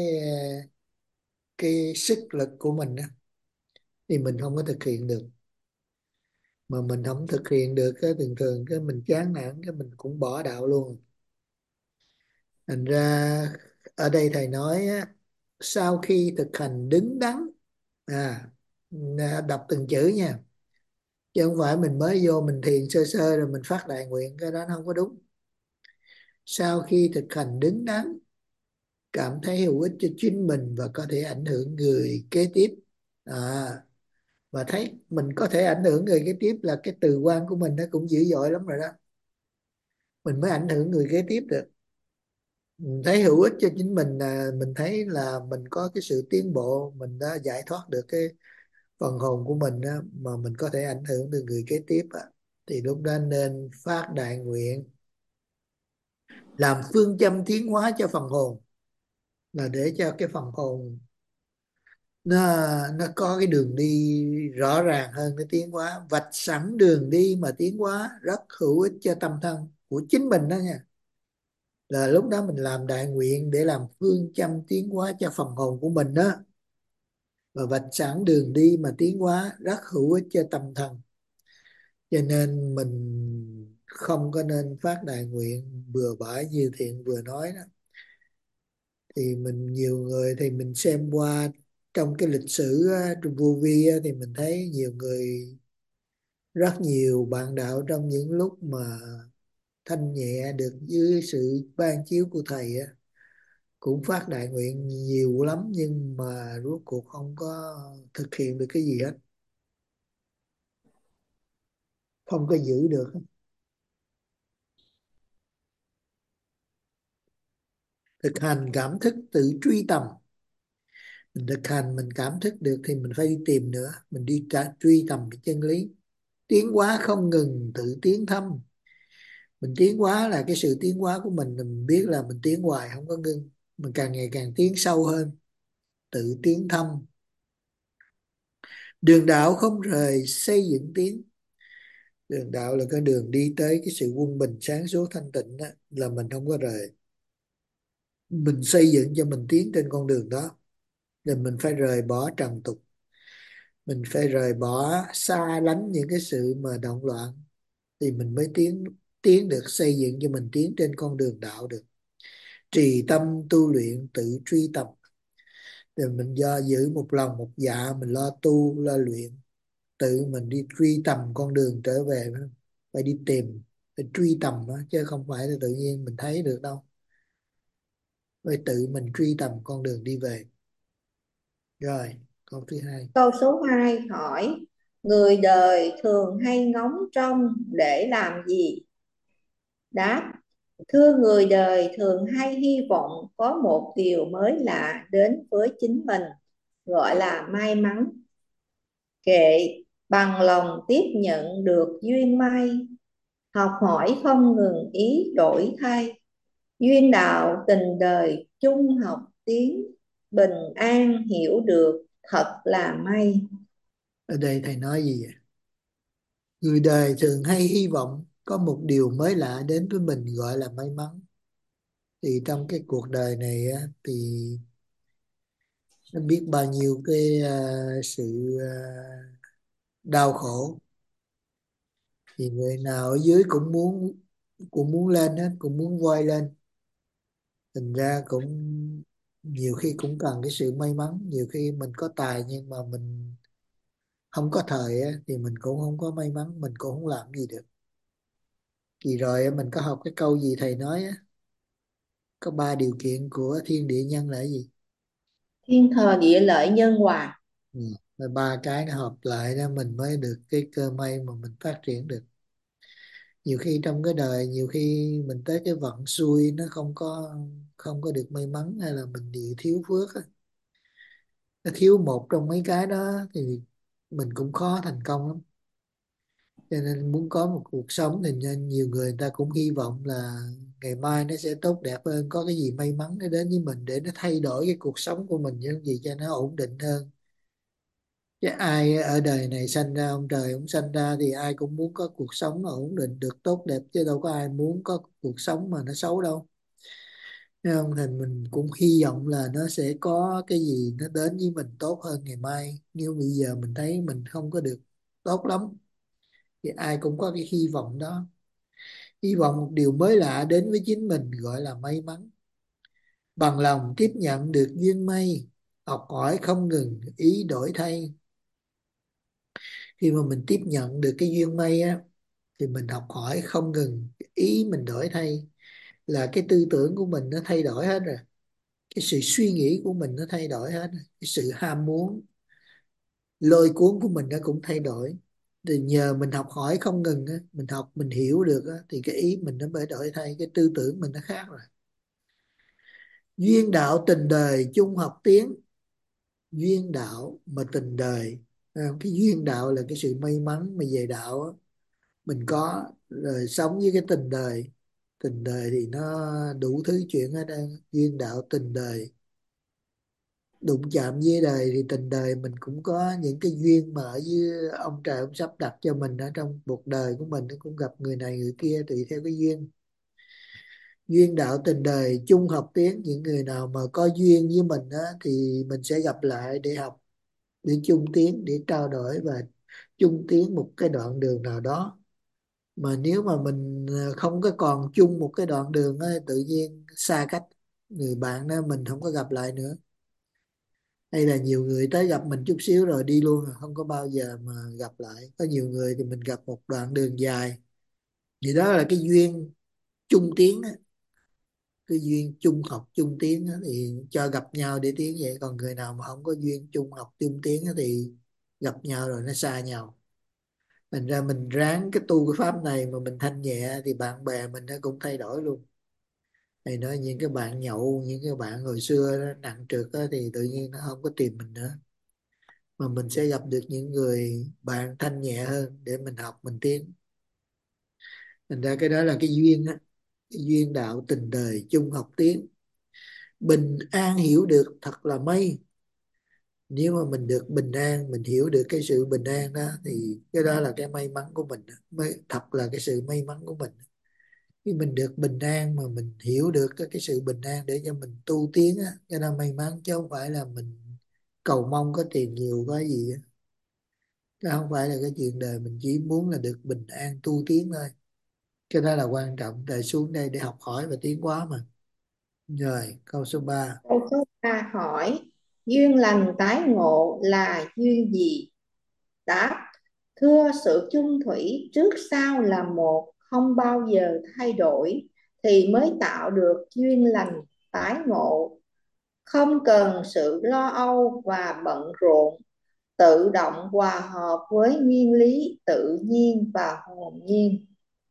cái sức lực của mình á, thì mình không có thực hiện được. mà mình không thực hiện được cái thường thường cái mình chán nản cái mình cũng bỏ đạo luôn. Thành ra ở đây thầy nói á, sau khi thực hành đứng đắn, à à, đọc từng chữ nha, chứ không phải mình mới vô mình thiền sơ sơ rồi mình phát đại nguyện, cái đó nó không có đúng. Sau khi thực hành đứng đắn, cảm thấy hữu ích cho chính mình và có thể ảnh hưởng người kế tiếp, à, và thấy mình có thể ảnh hưởng người kế tiếp là cái từ quan của mình nó cũng dữ dội lắm rồi đó, mình mới ảnh hưởng người kế tiếp được. Mình thấy hữu ích cho chính mình là mình thấy là mình có cái sự tiến bộ, mình đã giải thoát được cái phần hồn của mình á, mà mình có thể ảnh hưởng được người kế tiếp á, thì lúc đó nên phát đại nguyện làm phương châm tiến hóa cho phần hồn, là để cho cái phần hồn nó nó có cái đường đi rõ ràng hơn, cái tiến hóa vạch sẵn đường đi mà tiến hóa rất hữu ích cho tâm thân của chính mình đó nha. Là lúc đó mình làm đại nguyện để làm phương châm tiến hóa cho phần hồn của mình đó, và vạch sẵn đường đi mà tiến hóa rất hữu ích cho tâm thần. Cho nên mình không có nên phát đại nguyện bừa bãi như Thiện vừa nói đó. Thì mình nhiều người thì mình xem qua trong cái lịch sử á, trong vô vi á, thì mình thấy nhiều người, rất nhiều bạn đạo trong những lúc mà thanh nhẹ được dưới sự ban chiếu của thầy á, cũng phát đại nguyện nhiều lắm nhưng mà rốt cuộc không có thực hiện được cái gì hết, không có giữ được. Thực hành cảm thức tự truy tầm, mình thực hành mình cảm thức được thì mình phải đi tìm nữa, mình đi tra, truy tầm cái chân lý. Tiến hóa không ngừng, tự tiến thâm. Mình tiến hóa là cái sự tiến hóa của mình, mình biết là mình tiến hoài không có ngưng, mình càng ngày càng tiến sâu hơn, tự tiến thâm. Đường đạo không rời xây dựng tiến. Đường đạo là cái đường đi tới cái sự quân bình sáng suốt thanh tịnh đó, là mình không có rời. Mình xây dựng cho mình tiến trên con đường đó, là mình phải rời bỏ trần tục, mình phải rời bỏ xa lánh những cái sự mà động loạn, thì mình mới tiến tiến được, xây dựng cho mình tiến trên con đường đạo được. Trì tâm tu luyện tự truy tập, thì mình do giữ một lòng một dạ, mình lo tu lo luyện, tự mình đi truy tầm con đường trở về. Phải đi tìm, phải truy tầm đó, chứ không phải là tự nhiên mình thấy được đâu, phải tự mình truy tầm con đường đi về. Rồi câu thứ hai. Câu số hai hỏi: người đời thường hay ngóng trông để làm gì? Đáp: thưa người đời thường hay hy vọng có một điều mới lạ đến với chính mình, gọi là may mắn. Kệ bằng lòng tiếp nhận được duyên may, học hỏi không ngừng ý đổi thay, duyên đạo tình đời chung học tiến, bình an hiểu được thật là may. Ở đây thầy nói gì vậy? Người đời thường hay hy vọng có một điều mới lạ đến với mình, gọi là may mắn. Thì trong cái cuộc đời này á, thì nó biết bao nhiêu cái uh, sự uh, đau khổ, thì người nào ở dưới cũng muốn cũng muốn lên hết, cũng muốn voi lên. Thành ra cũng nhiều khi cũng cần cái sự may mắn. Nhiều khi mình có tài nhưng mà mình không có thời á, thì mình cũng không có may mắn, mình cũng không làm gì được. Kỳ rồi á, mình có học cái câu gì thầy nói á, có ba điều kiện của thiên địa nhân là cái gì? Thiên thời địa lợi nhân hòa. Ừ. Rồi ba cái nó hợp lại đó mình mới được cái cơ may mà mình phát triển được. Nhiều khi trong cái đời, nhiều khi mình tới cái vận xui nó không có không có được may mắn, hay là mình bị thiếu phước á, nó thiếu một trong mấy cái đó thì mình cũng khó thành công lắm. Cho nên muốn có một cuộc sống thì nên nhiều người, người ta cũng hy vọng là ngày mai nó sẽ tốt đẹp hơn, có cái gì may mắn nó đến với mình để nó thay đổi cái cuộc sống của mình như gì cho nó ổn định hơn. Chứ ai ở đời này sanh ra, ông trời cũng sanh ra thì ai cũng muốn có cuộc sống nó ổn định được tốt đẹp, chứ đâu có ai muốn có cuộc sống mà nó xấu đâu. Thấy không? Thì mình cũng hy vọng là nó sẽ có cái gì nó đến với mình tốt hơn ngày mai. Nếu bây giờ mình thấy mình không có được tốt lắm thì ai cũng có cái hy vọng đó. Hy vọng một điều mới lạ đến với chính mình gọi là may mắn. Bằng lòng tiếp nhận được duyên may, học hỏi không ngừng, ý đổi thay. Khi mà mình tiếp nhận được cái duyên may á, thì mình học hỏi không ngừng, ý mình đổi thay, là cái tư tưởng của mình nó thay đổi hết rồi, cái sự suy nghĩ của mình nó thay đổi hết rồi. Cái sự ham muốn lôi cuốn của mình nó cũng thay đổi. Thì nhờ mình học hỏi không ngừng á, mình học mình hiểu được á, thì cái ý mình nó mới đổi thay, cái tư tưởng mình nó khác rồi. Duyên đạo tình đời chung học tiến. Duyên đạo mà tình đời, cái duyên đạo là cái sự may mắn mà về đạo á, mình có rồi sống với cái tình đời. Tình đời thì nó đủ thứ chuyện hết á. Duyên đạo tình đời, đụng chạm với đời thì tình đời mình cũng có những cái duyên mà ở dưới ông trời ông sắp đặt cho mình ở trong cuộc đời của mình, nó cũng gặp người này người kia tùy theo cái duyên. Duyên đạo tình đời chung học tiến, những người nào mà có duyên với mình á, thì mình sẽ gặp lại để học, để chung tiến, để trao đổi và chung tiến một cái đoạn đường nào đó. Mà nếu mà mình ờ, không có còn chung một cái đoạn đường á, tự nhiên xa cách, người bạn đó mình không có gặp lại nữa. Hay là nhiều người tới gặp mình chút xíu rồi đi luôn, không có bao giờ mà gặp lại. Có nhiều người thì mình gặp một đoạn đường dài, thì đó là cái duyên chung tiến á, cái duyên chung học chung tiến á, thì cho gặp nhau để tiến vậy. Còn người nào mà không có duyên chung học chung tiến á, thì gặp nhau rồi nó xa nhau. Thành ra mình ráng cái tu cái pháp này mà mình thanh nhẹ thì bạn bè mình nó cũng thay đổi luôn. Thầy nói những cái bạn nhậu, những cái bạn hồi xưa nó nặng trược á, thì tự nhiên nó không có tìm mình nữa, mà mình sẽ gặp được những người bạn thanh nhẹ hơn để mình học mình tiến. Thành ra cái đó là cái duyên á, cái duyên đạo tình đời chung học tiến. Bình an hiểu được thật là may. Nếu mà mình được bình an, mình hiểu được cái sự bình an đó, thì cái đó là cái may mắn của mình, mới thật là cái sự may mắn của mình. Khi mình được bình an mà mình hiểu được cái, cái sự bình an để cho mình tu tiến á, cái đó may mắn, chứ không phải là mình cầu mong có tiền nhiều có gì á. Cái không phải là cái chuyện đời, mình chỉ muốn là được bình an tu tiến thôi. Cái đó là quan trọng, tại xuống đây để học hỏi và tiến hóa mà. Rồi câu số ba. Câu số ba hỏi: duyên lành tái ngộ là duyên gì? Đáp: thưa, sự chung thủy trước sau là một, không bao giờ thay đổi, thì mới tạo được duyên lành tái ngộ. Không cần sự lo âu và bận rộn, tự động hòa hợp với nguyên lý tự nhiên và hồn nhiên.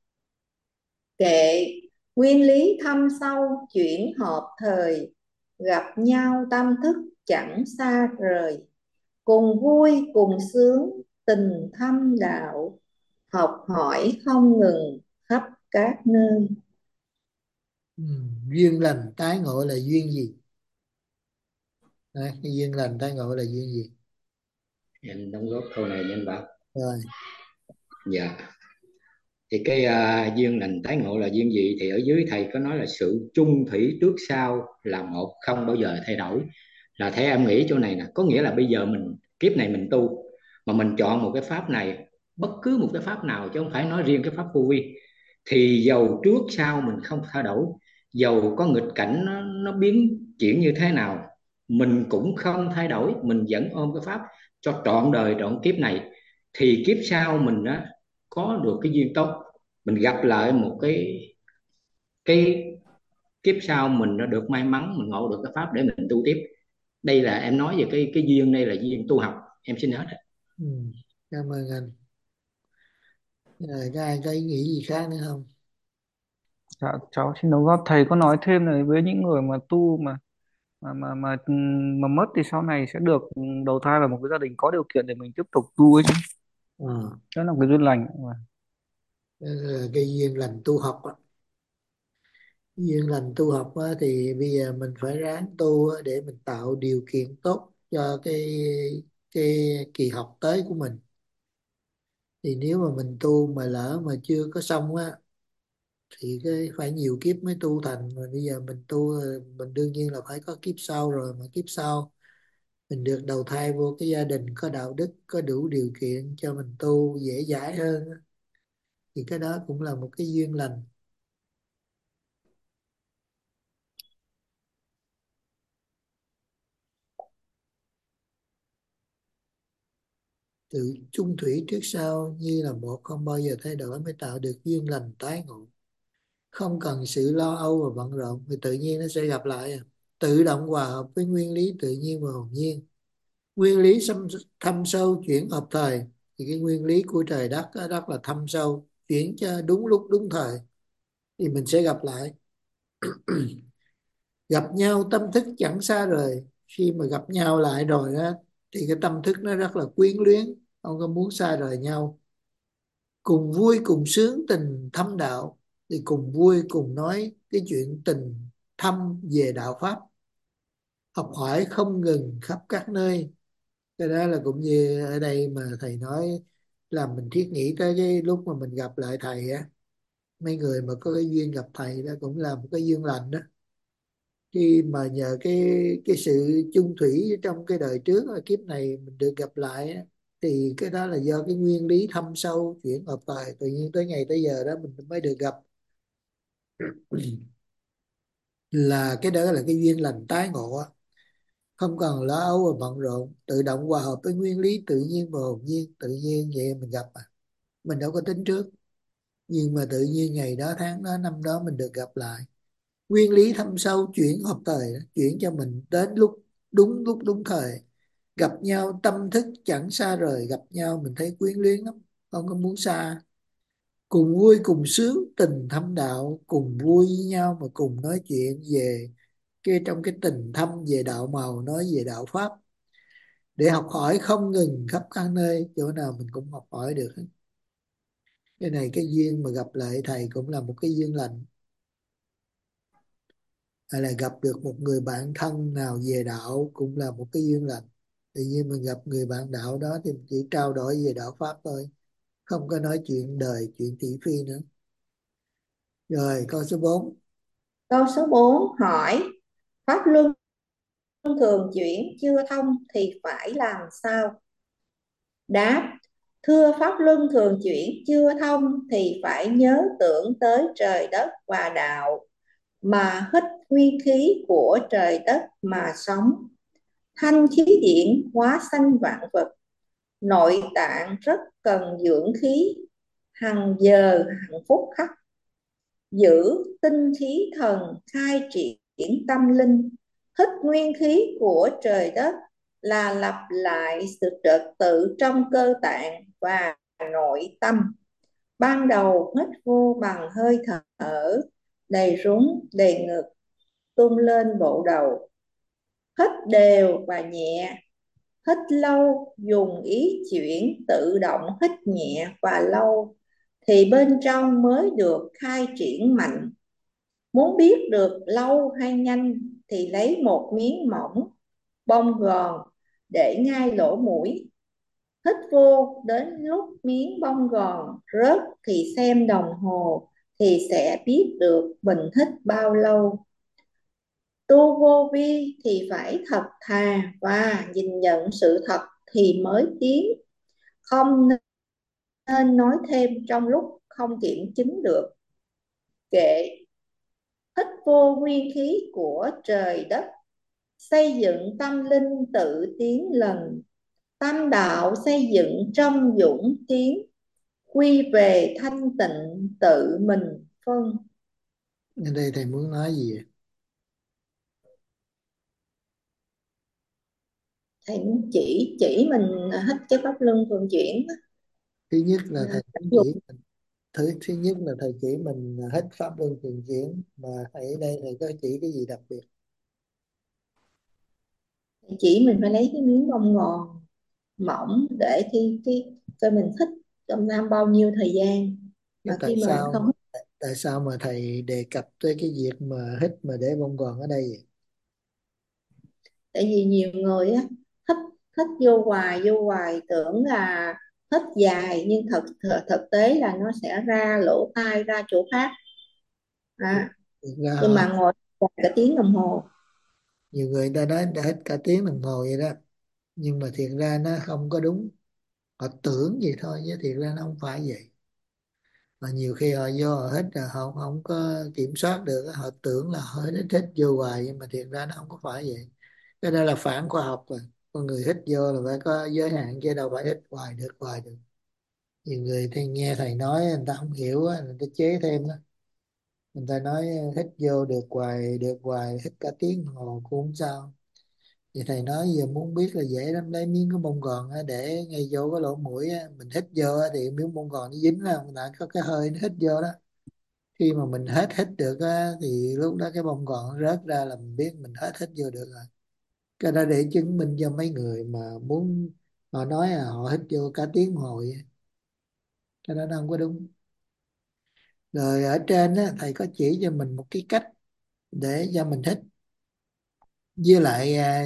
Kệ nguyên lý thâm sâu chuyển hợp thời, gặp nhau tâm thức chẳng xa rời. Cùng vui cùng sướng tình thâm đạo, học hỏi không ngừng khắp các nơi. Ừ. Duyên lành tái ngộ là duyên gì? Đấy, cái duyên lành tái ngộ là duyên gì? Em đóng góp câu này nha anh Bảo. Rồi. Dạ. Thì cái uh, duyên lành tái ngộ là duyên gì? Thì ở dưới thầy có nói là sự chung thủy trước sau là một, không bao giờ thay đổi. Là theo em nghĩ chỗ này nè, có nghĩa là bây giờ mình kiếp này mình tu mà mình chọn một cái pháp này, bất cứ một cái pháp nào chứ không phải nói riêng cái pháp vô vi, thì dầu trước sau mình không thay đổi, dầu có nghịch cảnh nó, nó biến chuyển như thế nào, mình cũng không thay đổi, mình vẫn ôm cái pháp cho trọn đời trọn kiếp này, thì kiếp sau mình á có được cái duyên tốt, mình gặp lại một cái cái kiếp sau mình đã được may mắn mình ngộ được cái pháp để mình tu tiếp. Đây là em nói về cái cái duyên, đây là duyên tu học, em xin hết. Ừ. Cảm ơn anh. Rồi có ai có ý nghĩ gì khác nữa không? Dạ, cháu xin đóng góp. Thầy có nói thêm là với những người mà tu mà mà mà mà mà mất thì sau này sẽ được đầu thai vào một cái gia đình có điều kiện để mình tiếp tục tu ấy chứ. Ừ. Đó là một cái duyên lành. Đó là cái duyên lành tu học á. Duyên lành tu học á, thì bây giờ mình phải ráng tu á, để mình tạo điều kiện tốt cho cái cái kỳ học tới của mình. Thì nếu mà mình tu mà lỡ mà chưa có xong á, thì cái phải nhiều kiếp mới tu thành. Mà bây giờ mình tu, mình đương nhiên là phải có kiếp sau rồi, mà kiếp sau mình được đầu thai vô cái gia đình có đạo đức, có đủ điều kiện cho mình tu dễ dãi hơn á. thì cái đó cũng là một cái duyên lành. Tự chung thủy trước sau như là một, không bao giờ thay đổi mới tạo được duyên lành tái ngộ. Không cần sự lo âu và bận rộn thì tự nhiên nó sẽ gặp lại à. Tự động hòa hợp với nguyên lý tự nhiên và hồn nhiên. Nguyên lý xâm, thâm sâu chuyển hợp thời, thì cái nguyên lý của trời đất đó rất là thâm sâu, chuyển cho đúng lúc đúng thời thì mình sẽ gặp lại. Gặp nhau tâm thức chẳng xa rời. Khi mà gặp nhau lại rồi đó thì cái tâm thức nó rất là quyến luyến, không có muốn xa rời nhau. Cùng vui cùng sướng tình thâm đạo, thì cùng vui cùng nói cái chuyện tình thâm về đạo pháp. Học hỏi không ngừng khắp các nơi. Cái đó là cũng như ở đây mà thầy nói, làm mình thiết nghĩ tới cái lúc mà mình gặp lại thầy á. Mấy người mà có cái duyên gặp thầy đó cũng là một cái duyên lành đó. Khi mà nhờ cái cái sự chung thủy trong cái đời trước ở kiếp này mình được gặp lại á, thì cái đó là do cái nguyên lý thâm sâu chuyển hợp thời, tự nhiên tới ngày tới giờ đó mình mới được gặp. Là cái đó là cái duyên lành tái ngộ á. Không cần lo âu và bận rộn, tự động hòa hợp với nguyên lý tự nhiên và hồn nhiên. Tự nhiên vậy mình gặp à, mình đâu có tính trước, nhưng mà tự nhiên ngày đó tháng đó năm đó mình được gặp lại. Nguyên lý thâm sâu chuyển hợp thời đó, chuyển cho mình đến lúc đúng lúc đúng thời. Gặp nhau tâm thức chẳng xa rời, gặp nhau mình thấy quyến luyến lắm, không có muốn xa. Cùng vui cùng sướng tình thâm đạo, cùng vui với nhau mà cùng nói chuyện về cái trong cái tình thâm về đạo màu, nói về đạo pháp, để học hỏi không ngừng khắp các nơi, chỗ nào mình cũng học hỏi được hết. Cái này cái duyên mà gặp lại thầy cũng là một cái duyên lành. Hay là gặp được một người bạn thân nào về đạo cũng là một cái duyên lành. Tự nhiên mình gặp người bạn đạo đó thì mình chỉ trao đổi về đạo pháp thôi, không có nói chuyện đời chuyện thị phi nữa. Rồi câu số bốn. Câu số bốn hỏi pháp luân thường chuyển chưa thông thì phải làm sao? Đáp: thưa pháp luân thường chuyển chưa thông thì phải nhớ tưởng tới trời đất và đạo, mà hít nguyên khí của trời đất mà sống. Thanh khí điển hóa sanh vạn vật, nội tạng rất cần dưỡng khí, hằng giờ hằng phút khắc. Giữ tinh khí thần khai triển tâm linh, hít nguyên khí của trời đất là lặp lại sự trật tự trong cơ tạng và nội tâm. Ban đầu hít vô bằng hơi thở, đầy rúng đầy ngực, tung lên bộ đầu. Hít đều và nhẹ, hít lâu dùng ý chuyển tự động hít nhẹ và lâu thì bên trong mới được khai triển mạnh. Muốn biết được lâu hay nhanh thì lấy một miếng mỏng bông gòn để ngay lỗ mũi. Hít vô đến lúc miếng bông gòn rớt thì xem đồng hồ thì sẽ biết được mình hít bao lâu. Tu vô vi thì phải thật thà và nhìn nhận sự thật thì mới tiến, không nên nói thêm trong lúc không kiểm chứng được. Kệ, hít vô nguyên khí của trời đất, xây dựng tâm linh tự tiến lần. Tâm đạo xây dựng trong dũng tiến, quy về thanh tịnh tự mình phân. Ở đây thầy muốn nói gì vậy? Thầy muốn chỉ chỉ mình hít cái pháp luân thường chuyển. Thứ nhất là thầy muốn Dùng chỉ mình, thứ, thứ nhất là thầy chỉ mình hết pháp luân thường chuyển, mà thầy ở đây thầy có chỉ cái gì đặc biệt? chỉ mình phải lấy cái miếng bông gòn mỏng để khi cái cho mình thích trong năm bao nhiêu thời gian, Chứ và tại khi mà mình không sao hít tại sao mà thầy đề cập tới cái việc mà hít mà để bông gòn ở đây vậy? tại vì nhiều người á hít hít vô hoài vô hoài tưởng là hít dài nhưng thực thực, thực tế là nó sẽ ra lỗ tai ra chỗ khác à, Thực ra nhưng họ, mà ngồi cả tiếng đồng hồ. nhiều người ta nói đã hít cả tiếng đồng hồ vậy đó, nhưng mà thiệt ra nó không có đúng. Họ tưởng vậy thôi chứ thiệt ra nó không phải vậy. mà nhiều khi họ vô họ hít là họ không có kiểm soát được, họ tưởng là họ hít hít vô hoài, nhưng mà thiệt ra nó không có phải vậy. Cái đó là phản khoa học rồi. Con người hít vô là phải có giới hạn, chứ đâu phải hít hoài được hoài được. Nhiều người thì nghe thầy nói người ta không hiểu á, người ta chế thêm á. Người ta nói hít vô được hoài được hoài, hít cả tiếng đồng hồ cũng không sao. Thì thầy nói giờ muốn biết là dễ lắm, lấy miếng cái bông gòn á, để ngay vô cái lỗ mũi á, mình hít vô á, thì miếng bông gòn nó dính là người ta có cái hơi nó hít vô đó. Khi mà mình hết hít được á, thì lúc đó cái bông gòn nó rớt ra là mình biết mình hết hít vô được rồi. Cái đó để chứng minh cho mấy người mà muốn, họ nói là họ hít vô cả tiếng đồng hồ vậy. Cái đó nó không có đúng. Rồi ở trên á, thầy có chỉ cho mình một cái cách để cho mình hít. Với lại à,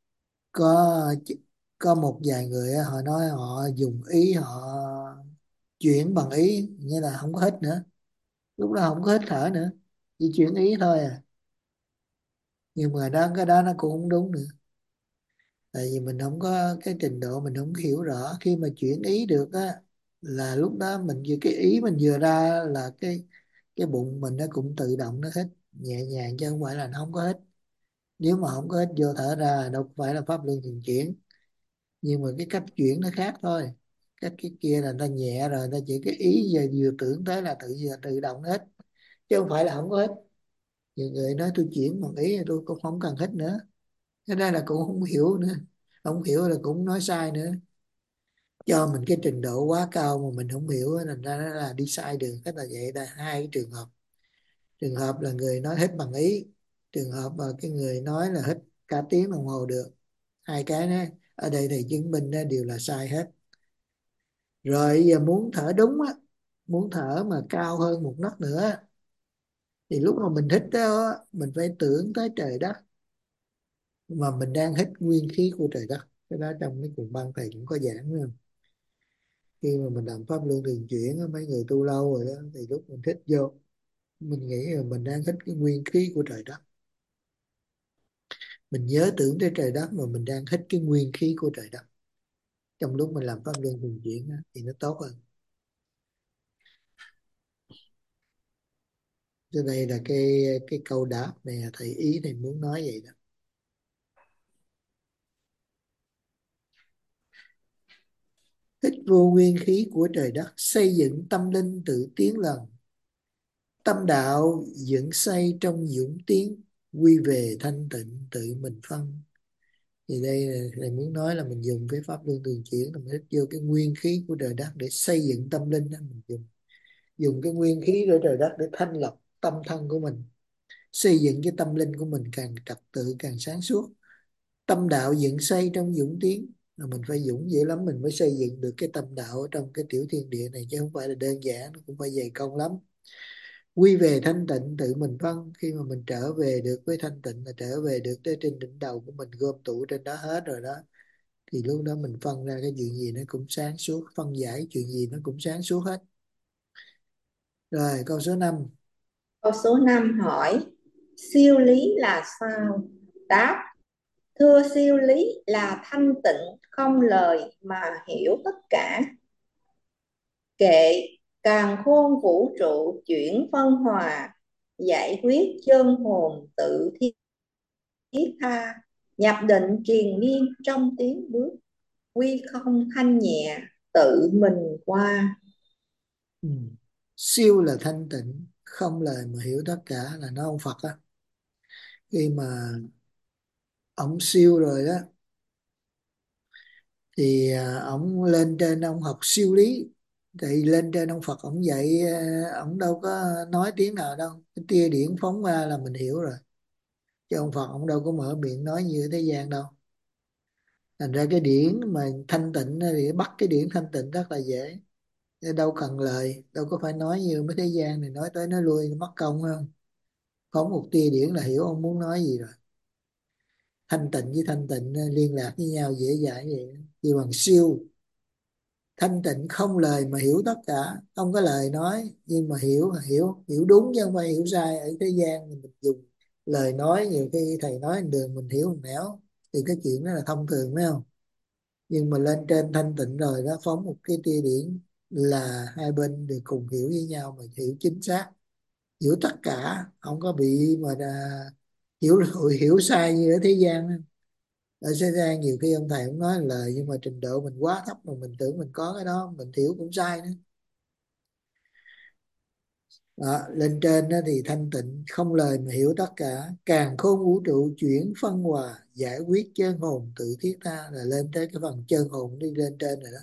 có có một vài người á, họ nói họ dùng ý, họ chuyển bằng ý, nghĩa là không có hít nữa, lúc đó không có hít thở nữa, chỉ chuyển ý thôi à. Nhưng mà đó, cái đó nó cũng không đúng nữa. Tại vì mình không có cái trình độ, mình không hiểu rõ. Khi mà chuyển ý được á, là lúc đó mình vừa cái ý mình vừa ra là cái cái bụng mình nó cũng tự động nó hít nhẹ nhàng, chứ không phải là nó không có hít. Nếu mà không có hít vô thở ra đâu phải là pháp luân thường chuyển. Nhưng mà cái cách chuyển nó khác thôi. Cách cái kia là người ta nhẹ rồi, người ta chỉ cái ý giờ vừa tưởng tới là tự vừa tự động hết, chứ không phải là không có hít. Nhiều người nói tôi chuyển bằng ý tôi cũng không cần hít nữa. Cái đó là cũng không hiểu nữa. Không hiểu là cũng nói sai nữa. Cho mình cái trình độ quá cao mà mình không hiểu á, thành ra nó là đi sai đường. Cái là vậy, là hai cái trường hợp. Trường hợp là người nói hít bằng ý, trường hợp mà cái người nói là hít cả tiếng đồng hồ được. Hai cái đó ở đây thầy chứng minh đó đều là sai hết. Rồi giờ muốn thở đúng á, muốn thở mà cao hơn một nấc nữa, thì lúc mà mình hít đó mình phải tưởng tới trời đất, mà mình đang hít nguyên khí của trời đất. Cái đó trong mấy cuốn băng thầy cũng có giảng, phải không? Khi mà mình làm pháp luân thường chuyển á, mấy người tu lâu rồi đó, thì lúc mình hít vô mình nghĩ là mình đang hít cái nguyên khí của trời đất. Mình nhớ tưởng tới trời đất mà mình đang hít cái nguyên khí của trời đất trong lúc mình làm pháp luân thường chuyển á, thì nó tốt hơn. Cho đây là cái cái câu đáp này, thầy ý thầy muốn nói vậy đó. Hít vô nguyên khí của trời đất, xây dựng tâm linh tự tiến lần. Tâm đạo dựng xây trong dũng tiến, quy về thanh tịnh tự mình phân. Thì đây là thầy muốn nói là mình dùng cái pháp luân thường chuyển, là mình hít vô cái nguyên khí của trời đất để xây dựng tâm linh đó. Mình dùng dùng cái nguyên khí của trời đất để thanh lọc tâm thân của mình, xây dựng cái tâm linh của mình càng trật tự, càng sáng suốt. Tâm đạo dựng xây trong dũng tiến, là mình phải dũng dữ lắm mình mới xây dựng được cái tâm đạo ở trong cái tiểu thiên địa này, chứ không phải là đơn giản, nó cũng phải dày công lắm. Quy về thanh tịnh tự mình phân, khi mà mình trở về được với thanh tịnh là trở về được tới trên đỉnh đầu của mình, gom tụ trên đó hết rồi đó, thì lúc đó mình phân ra cái chuyện gì nó cũng sáng suốt, phân giải chuyện gì nó cũng sáng suốt hết. Rồi câu số năm. Câu số năm hỏi siêu lý là sao? Đáp: thưa, siêu lý là thanh tịnh không lời mà hiểu tất cả. Kệ càn khôn vũ trụ chuyển phân hòa, giải quyết chân hồn tự thiết tha, nhập định triền miên trong tiến bước, quy không thanh nhẹ tự mình qua. Ừ. Siêu là thanh tịnh không lời mà hiểu tất cả, là nó ông Phật á. Khi mà ông siêu rồi đó, thì à, ông lên trên ông học siêu lý. Thì lên trên ông Phật ông dạy, à, ông đâu có nói tiếng nào đâu, cái tia điển phóng ra là mình hiểu rồi, chứ ông Phật ông đâu có mở miệng nói như thế gian đâu. Thành ra cái điển mà thanh tịnh thì bắt cái điển thanh tịnh rất là dễ, đâu cần lời, đâu có phải nói như mấy thế gian này nói tới nói lui mất công, không? Phóng một tia điển là hiểu ông muốn nói gì rồi. Thanh tịnh với thanh tịnh liên lạc với nhau dễ dãi vậy. Vì bằng siêu thanh tịnh không lời mà hiểu tất cả, không có lời nói nhưng mà hiểu hiểu hiểu đúng chứ không phải hiểu sai. Ở thế gian mình dùng lời nói, nhiều khi thầy nói đường mình hiểu một nẻo, thì cái chuyện đó là thông thường, phải không? Nhưng mà lên trên thanh tịnh rồi đó, phóng một cái tia điển là hai bên đều cùng hiểu với nhau mà hiểu chính xác, hiểu tất cả, không có bị mà là hiểu hiểu sai như ở thế gian á. Ở thế gian nhiều khi ông thầy cũng nói lời nhưng mà trình độ mình quá thấp mà mình tưởng mình có cái đó, mình hiểu cũng sai nữa. Đó, lên trên đó thì thanh tịnh không lời mà hiểu tất cả, càng khôn vũ trụ chuyển phân hòa giải quyết chân hồn tự thiết tha, là lên tới cái phần chân hồn đi lên trên rồi đó.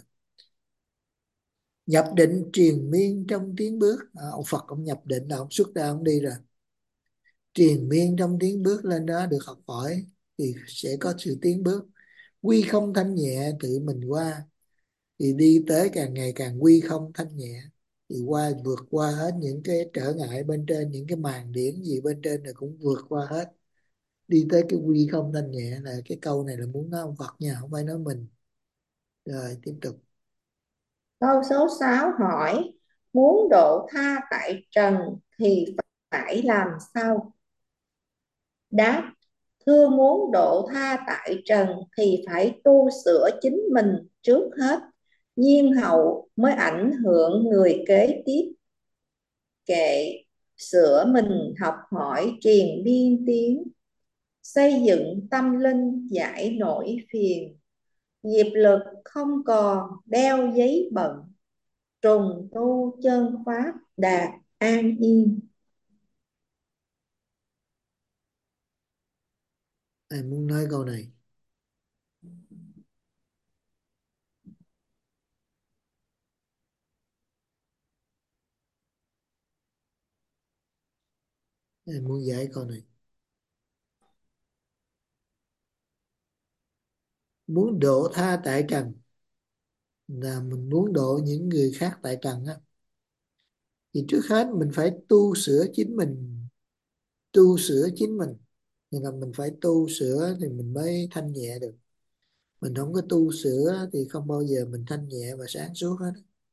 Nhập định triền miên trong tiến bước, à, ông Phật ông nhập định là ông xuất ra ông đi rồi, triền miên trong tiến bước lên đó được học hỏi thì sẽ có sự tiến bước. Quy không thanh nhẹ tự mình qua, thì đi tới càng ngày càng quy không thanh nhẹ, thì qua vượt qua hết những cái trở ngại bên trên, những cái màn điển gì bên trên này cũng vượt qua hết, đi tới cái quy không thanh nhẹ. Là cái câu này là muốn nói ông Phật nha, không phải nói mình. Rồi tiếp tục. Câu số sáu hỏi: muốn độ tha tại trần thì phải làm sao? Đáp: thưa, muốn độ tha tại trần thì phải tu sửa chính mình trước hết, nhiên hậu mới ảnh hưởng người kế tiếp. Kệ sửa mình học hỏi triền miên tiến, xây dựng tâm linh giải nỗi phiền. Nghiệp lực không còn đeo giấy bận, trùng tu chân pháp đạt an yên. Ai muốn nói câu này? Ai muốn giải câu này? Muốn độ tha tại trần là mình muốn độ những người khác tại trần á, thì trước hết mình phải tu sửa chính mình, tu sửa chính mình. Nên là mình phải tu sửa thì mình mới thanh nhẹ được. Mình không có tu sửa thì không bao giờ mình thanh nhẹ và sáng suốt hết.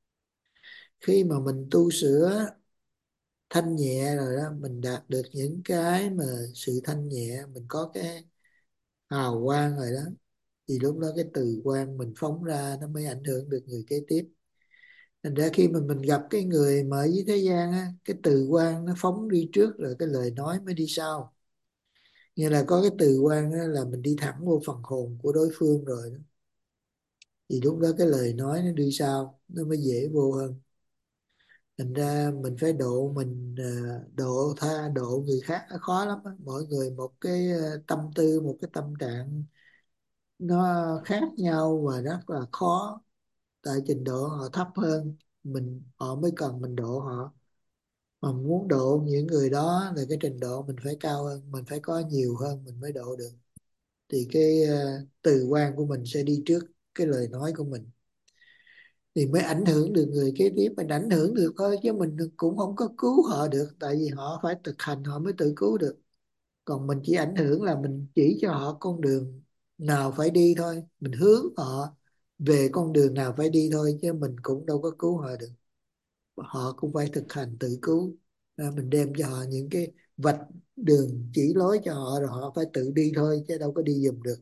Khi mà mình tu sửa thanh nhẹ rồi đó, mình đạt được những cái mà sự thanh nhẹ, mình có cái hào quang rồi đó, thì lúc đó cái từ quang mình phóng ra nó mới ảnh hưởng được người kế tiếp. Thành ra khi mà mình gặp cái người mà ở dưới thế gian á, cái từ quang nó phóng đi trước rồi cái lời nói mới đi sau. Như là có cái từ quang á, là mình đi thẳng vô phần hồn của đối phương rồi đó, thì lúc đó cái lời nói nó đi sau, nó mới dễ vô hơn. Thành ra mình phải độ mình, à, độ tha độ người khác nó khó lắm á. Mỗi người một cái à, tâm tư, một cái tâm trạng nó khác nhau và rất là khó. Tại trình độ họ thấp hơn mình, họ mới cần mình độ họ. Mà muốn độ những người đó là cái trình độ mình phải cao hơn, mình phải có nhiều hơn mình mới độ được. Thì cái à, từ quan của mình sẽ đi trước cái lời nói của mình, thì mới ảnh hưởng được người kế tiếp. Mình ảnh hưởng được thôi chứ mình cũng không có cứu họ được, tại vì họ phải thực hành họ mới tự cứu được. Còn mình chỉ ảnh hưởng là mình chỉ cho họ con đường nào phải đi thôi, mình hướng họ về con đường nào phải đi thôi, chứ mình cũng đâu có cứu họ được. Họ cũng phải thực hành tự cứu. Nên mình đem cho họ những cái vạch đường chỉ lối cho họ, rồi họ phải tự đi thôi chứ đâu có đi giùm được.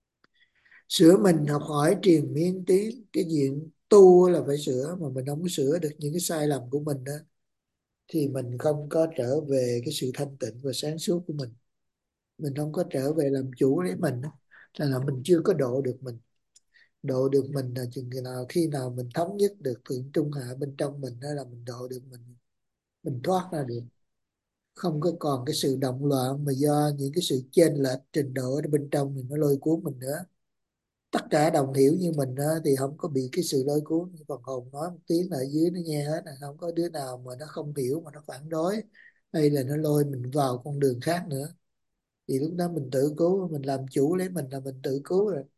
Sửa mình học hỏi triền miên tiến, cái diện tu là phải sửa, mà mình không có sửa được những cái sai lầm của mình đó, thì mình không có trở về cái sự thanh tịnh và sáng suốt của mình. Mình không có trở về làm chủ lấy mình đó. Là, là mình chưa có độ được mình. Độ được mình là chừng nào khi nào mình thống nhất được thượng trung hạ bên trong mình, đó là mình độ được mình. Mình thoát ra được, không có còn cái sự động loạn mà do những cái sự chênh lệch trình độ ở bên trong mình nó lôi cuốn mình nữa. Tất cả đồng hiểu như mình á, thì không có bị cái sự lôi cuốn. Phần hồn nói một tiếng là ở dưới nó nghe hết, là không có đứa nào mà nó không hiểu mà nó phản đối hay là nó lôi mình vào con đường khác nữa. Thì lúc đó mình tự cứu, mình làm chủ lấy mình là mình tự cứu rồi.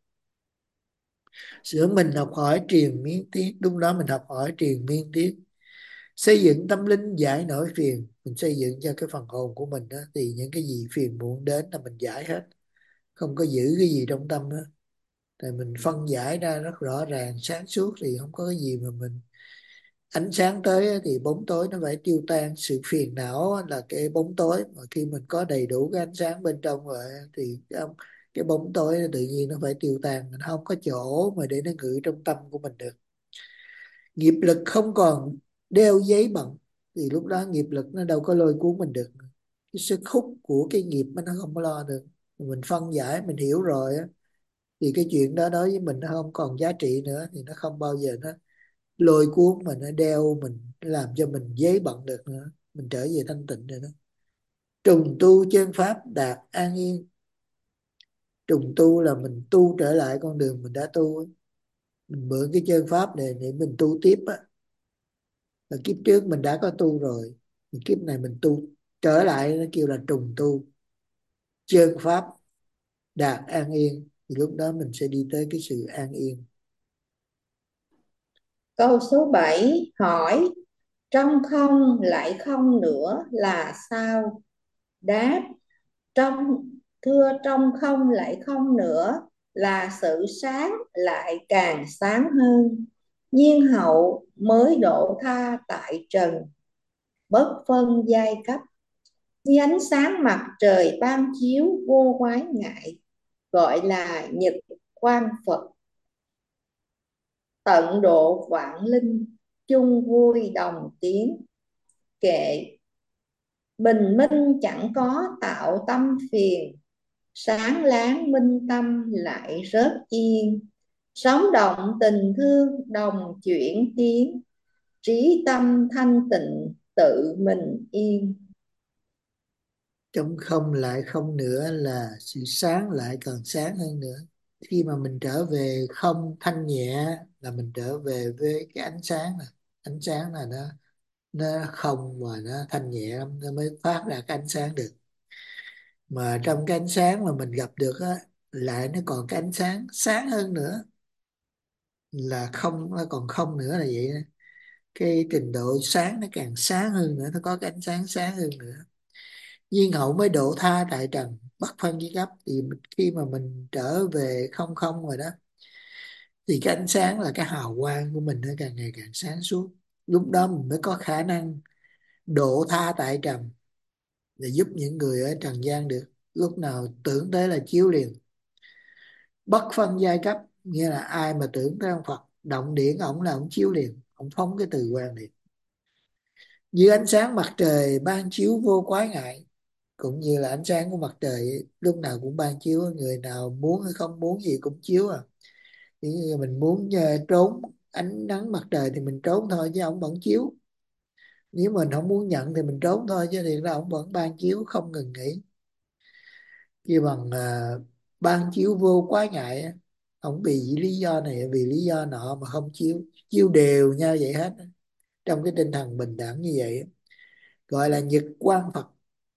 Sửa mình học hỏi triền miên tiết, lúc đó mình học hỏi triền miên tiết, xây dựng tâm linh giải nỗi phiền. Mình xây dựng cho cái phần hồn của mình đó, thì những cái gì phiền muộn đến là mình giải hết, không có giữ cái gì trong tâm đó. Thì mình phân giải ra rất rõ ràng sáng suốt, thì không có cái gì mà mình. Ánh sáng tới á, thì bóng tối nó phải tiêu tan. Sự phiền não á, là cái bóng tối, mà khi mình có đầy đủ cái ánh sáng bên trong rồi á, thì cái, cái bóng tối nó tự nhiên nó phải tiêu tan. Mình không có chỗ mà để nó ngự trong tâm của mình được. Nghiệp lực không còn đeo giấy bận thì lúc đó nghiệp lực nó đâu có lôi cuốn mình được. Cái sức hút của cái nghiệp nó không có lo được. Mình phân giải, mình hiểu rồi á, thì cái chuyện đó đối với mình nó không còn giá trị nữa, thì nó không bao giờ nó lôi cuốn mình, nó đeo mình, nó làm cho mình giấy bận được nữa. Mình trở về thanh tịnh rồi đó. Trùng tu chân pháp đạt an yên. Trùng tu là mình tu trở lại con đường mình đã tu. Mình mượn cái chân pháp này để mình tu tiếp á. Là kiếp trước mình đã có tu rồi, kiếp này mình tu trở lại, nó kêu là trùng tu. Chân pháp đạt an yên, thì lúc đó mình sẽ đi tới cái sự an yên. Câu số bảy hỏi: trong không lại không nữa là sao? Đáp: trong thưa trong không lại không nữa là sự sáng lại càng sáng hơn. Nhiên hậu mới độ tha tại trần, bất phân giai cấp. Như ánh sáng mặt trời ban chiếu vô quái ngại, gọi là nhật quang Phật. Tận độ vạn linh, chung vui đồng tiếng. Kệ: bình minh chẳng có tạo tâm phiền, sáng láng minh tâm lại rất yên. Sống động tình thương đồng chuyển tiến, trí tâm thanh tịnh tự mình yên. Trong không lại không nữa là sự sáng lại càng sáng hơn nữa. Khi mà mình trở về không thanh nhẹ là mình trở về với cái ánh sáng này. Ánh sáng là nó nó không và nó thanh nhẹ lắm, nó mới phát ra cái ánh sáng được. Mà trong cái ánh sáng mà mình gặp được á, lại nó còn cái ánh sáng sáng hơn nữa, là không, nó còn không nữa là vậy đó. Cái trình độ sáng nó càng sáng hơn nữa, nó có cái ánh sáng sáng hơn nữa. Nhiên hậu mới độ tha tại trần, bất phân với cấp. Thì khi mà mình trở về không không rồi đó, thì cái ánh sáng là cái hào quang của mình nó càng ngày càng sáng suốt. Lúc đó mình mới có khả năng độ tha tại trần, để giúp những người ở trần gian được. Lúc nào tưởng tới là chiếu liền. Bất phân giai cấp, nghĩa là ai mà tưởng tới ông Phật động điển, ổng là ổng chiếu liền, ổng phóng cái từ quan liền. Như ánh sáng mặt trời ban chiếu vô quái ngại, cũng như là ánh sáng của mặt trời lúc nào cũng ban chiếu, người nào muốn hay không muốn gì cũng chiếu à. Như mình muốn uh, trốn ánh nắng mặt trời thì mình trốn thôi, chứ ông vẫn chiếu. Nếu mình không muốn nhận thì mình trốn thôi, chứ thì là ông vẫn ban chiếu không ngừng nghỉ. Như bằng uh, ban chiếu vô quái ngại á, ông vì lý do này vì lý do nọ mà không chiếu, chiếu đều nhau vậy hết á. Trong cái tinh thần bình đẳng như vậy á, gọi là nhật quang Phật.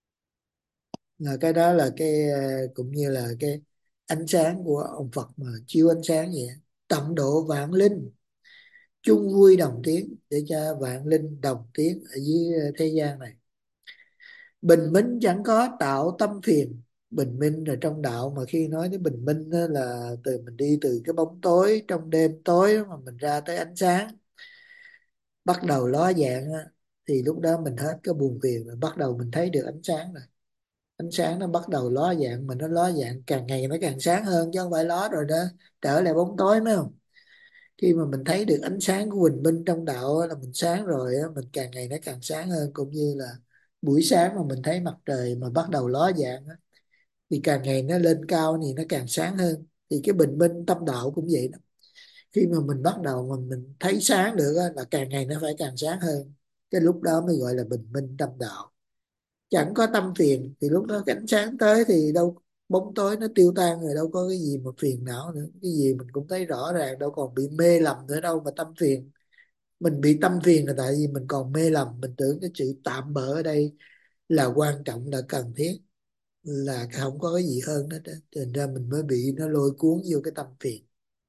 Là cái đó là cái ờ, cũng như là cái ánh sáng của ông Phật mà chiếu ánh sáng vậy. Tận độ vạn linh, chung vui đồng tiếng, để cho vạn linh đồng tiếng ở dưới ờ, thế gian này. Bình minh chẳng có tạo tâm phiền. Bình minh là trong đạo, mà khi nói đến bình minh đó là từ mình đi từ cái bóng tối trong đêm tối đó mà mình ra tới ánh sáng, bắt đầu ló dạng á, thì lúc đó mình hết cái buồn phiền rồi, bắt đầu mình thấy được ánh sáng rồi. Ánh sáng nó bắt đầu ló dạng, mà nó ló dạng càng ngày nó càng sáng hơn, chứ không phải ló rồi đó trở lại bóng tối nữa không. Khi mà mình thấy được ánh sáng của bình minh trong đạo á, là mình sáng rồi á, mình càng ngày nó càng sáng hơn. Cũng như là buổi sáng mà mình thấy mặt trời mà bắt đầu ló dạng á, thì càng ngày nó lên cao thì nó càng sáng hơn. Thì cái bình minh tâm đạo cũng vậy đó. Khi mà mình bắt đầu mà mình thấy sáng được á, là càng ngày nó phải càng sáng hơn. Cái lúc đó mới gọi là bình minh tâm đạo. Chẳng có tâm phiền, thì lúc đó cái ánh sáng tới thì đâu, bóng tối nó tiêu tan rồi, đâu có cái gì mà phiền não nữa. Cái gì mình cũng thấy rõ ràng, đâu còn bị mê lầm nữa đâu mà tâm phiền. Mình bị tâm phiền là tại vì mình còn mê lầm, mình tưởng cái sự tạm bỡ ở đây là quan trọng, là cần thiết, là không có cái gì hơn hết đó. Thành ra mình mới bị nó lôi cuốn vô cái tâm phiền.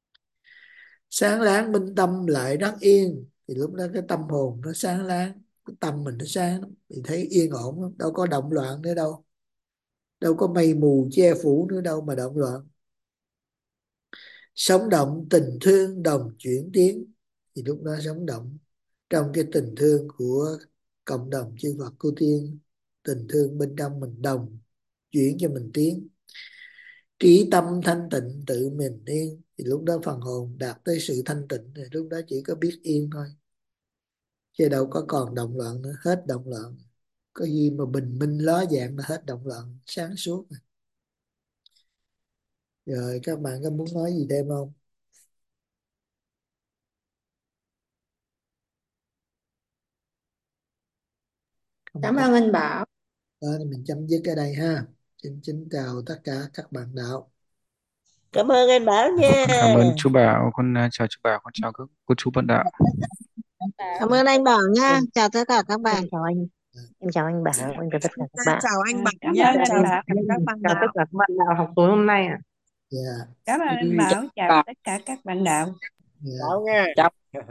Sáng láng minh tâm lại đắc yên, thì lúc đó cái tâm hồn nó sáng láng, cái tâm mình nó sáng lắm, thì thấy yên ổn lắm, đâu có động loạn nữa đâu, đâu có mây mù che phủ nữa đâu mà động loạn. Sống động tình thương đồng chuyển tiến, thì lúc đó sống động trong cái tình thương của cộng đồng chư Phật cô tiên. Tình thương bên trong mình đồng chuyển cho mình tiến. Trí tâm thanh tịnh tự mình yên, thì lúc đó phần hồn đạt tới sự thanh tịnh, thì lúc đó chỉ có biết yên thôi, chứ đâu có còn động loạn nữa, hết động loạn. Có gì mà bình minh ló dạng là hết động loạn, sáng suốt. Rồi các bạn có muốn nói gì thêm không? Không Cảm có. ơn anh Bảo. Đó, thì mình chấm dứt ở đây ha. Xin kính chào tất cả các bạn đạo. Cảm ơn anh Bảo nha. Con cảm ơn chú Bảo, con uh, chào chú Bảo, con chào các cô chú bạn đạo. Cảm ơn anh Bảo nha. Chào tất cả các bạn. Em chào anh. Em chào anh Bảo, em chào tất cả các bạn. Chào anh Bảo Cảm nha. ơn anh Chào Bảo. tất cả các bạn Chào tất đạo. cả các bạn đạo học tối hôm nay ạ. Dạ. Cảm ơn anh Bảo. Chào tất cả các bạn đạo. Dạ. Chào nghe. Chào.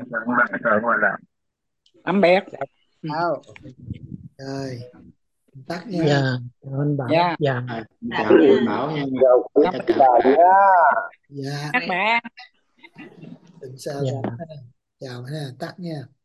Tắm bé. Chào. Rồi, tắt nha. Dạ, chào anh Bảo. Dạ. Dạ. Chào anh Bảo nha. Chào tất cả các bạn. Dạ. Các bạn. Đừng sao Dạ. cả. Chào ha, tắt nha.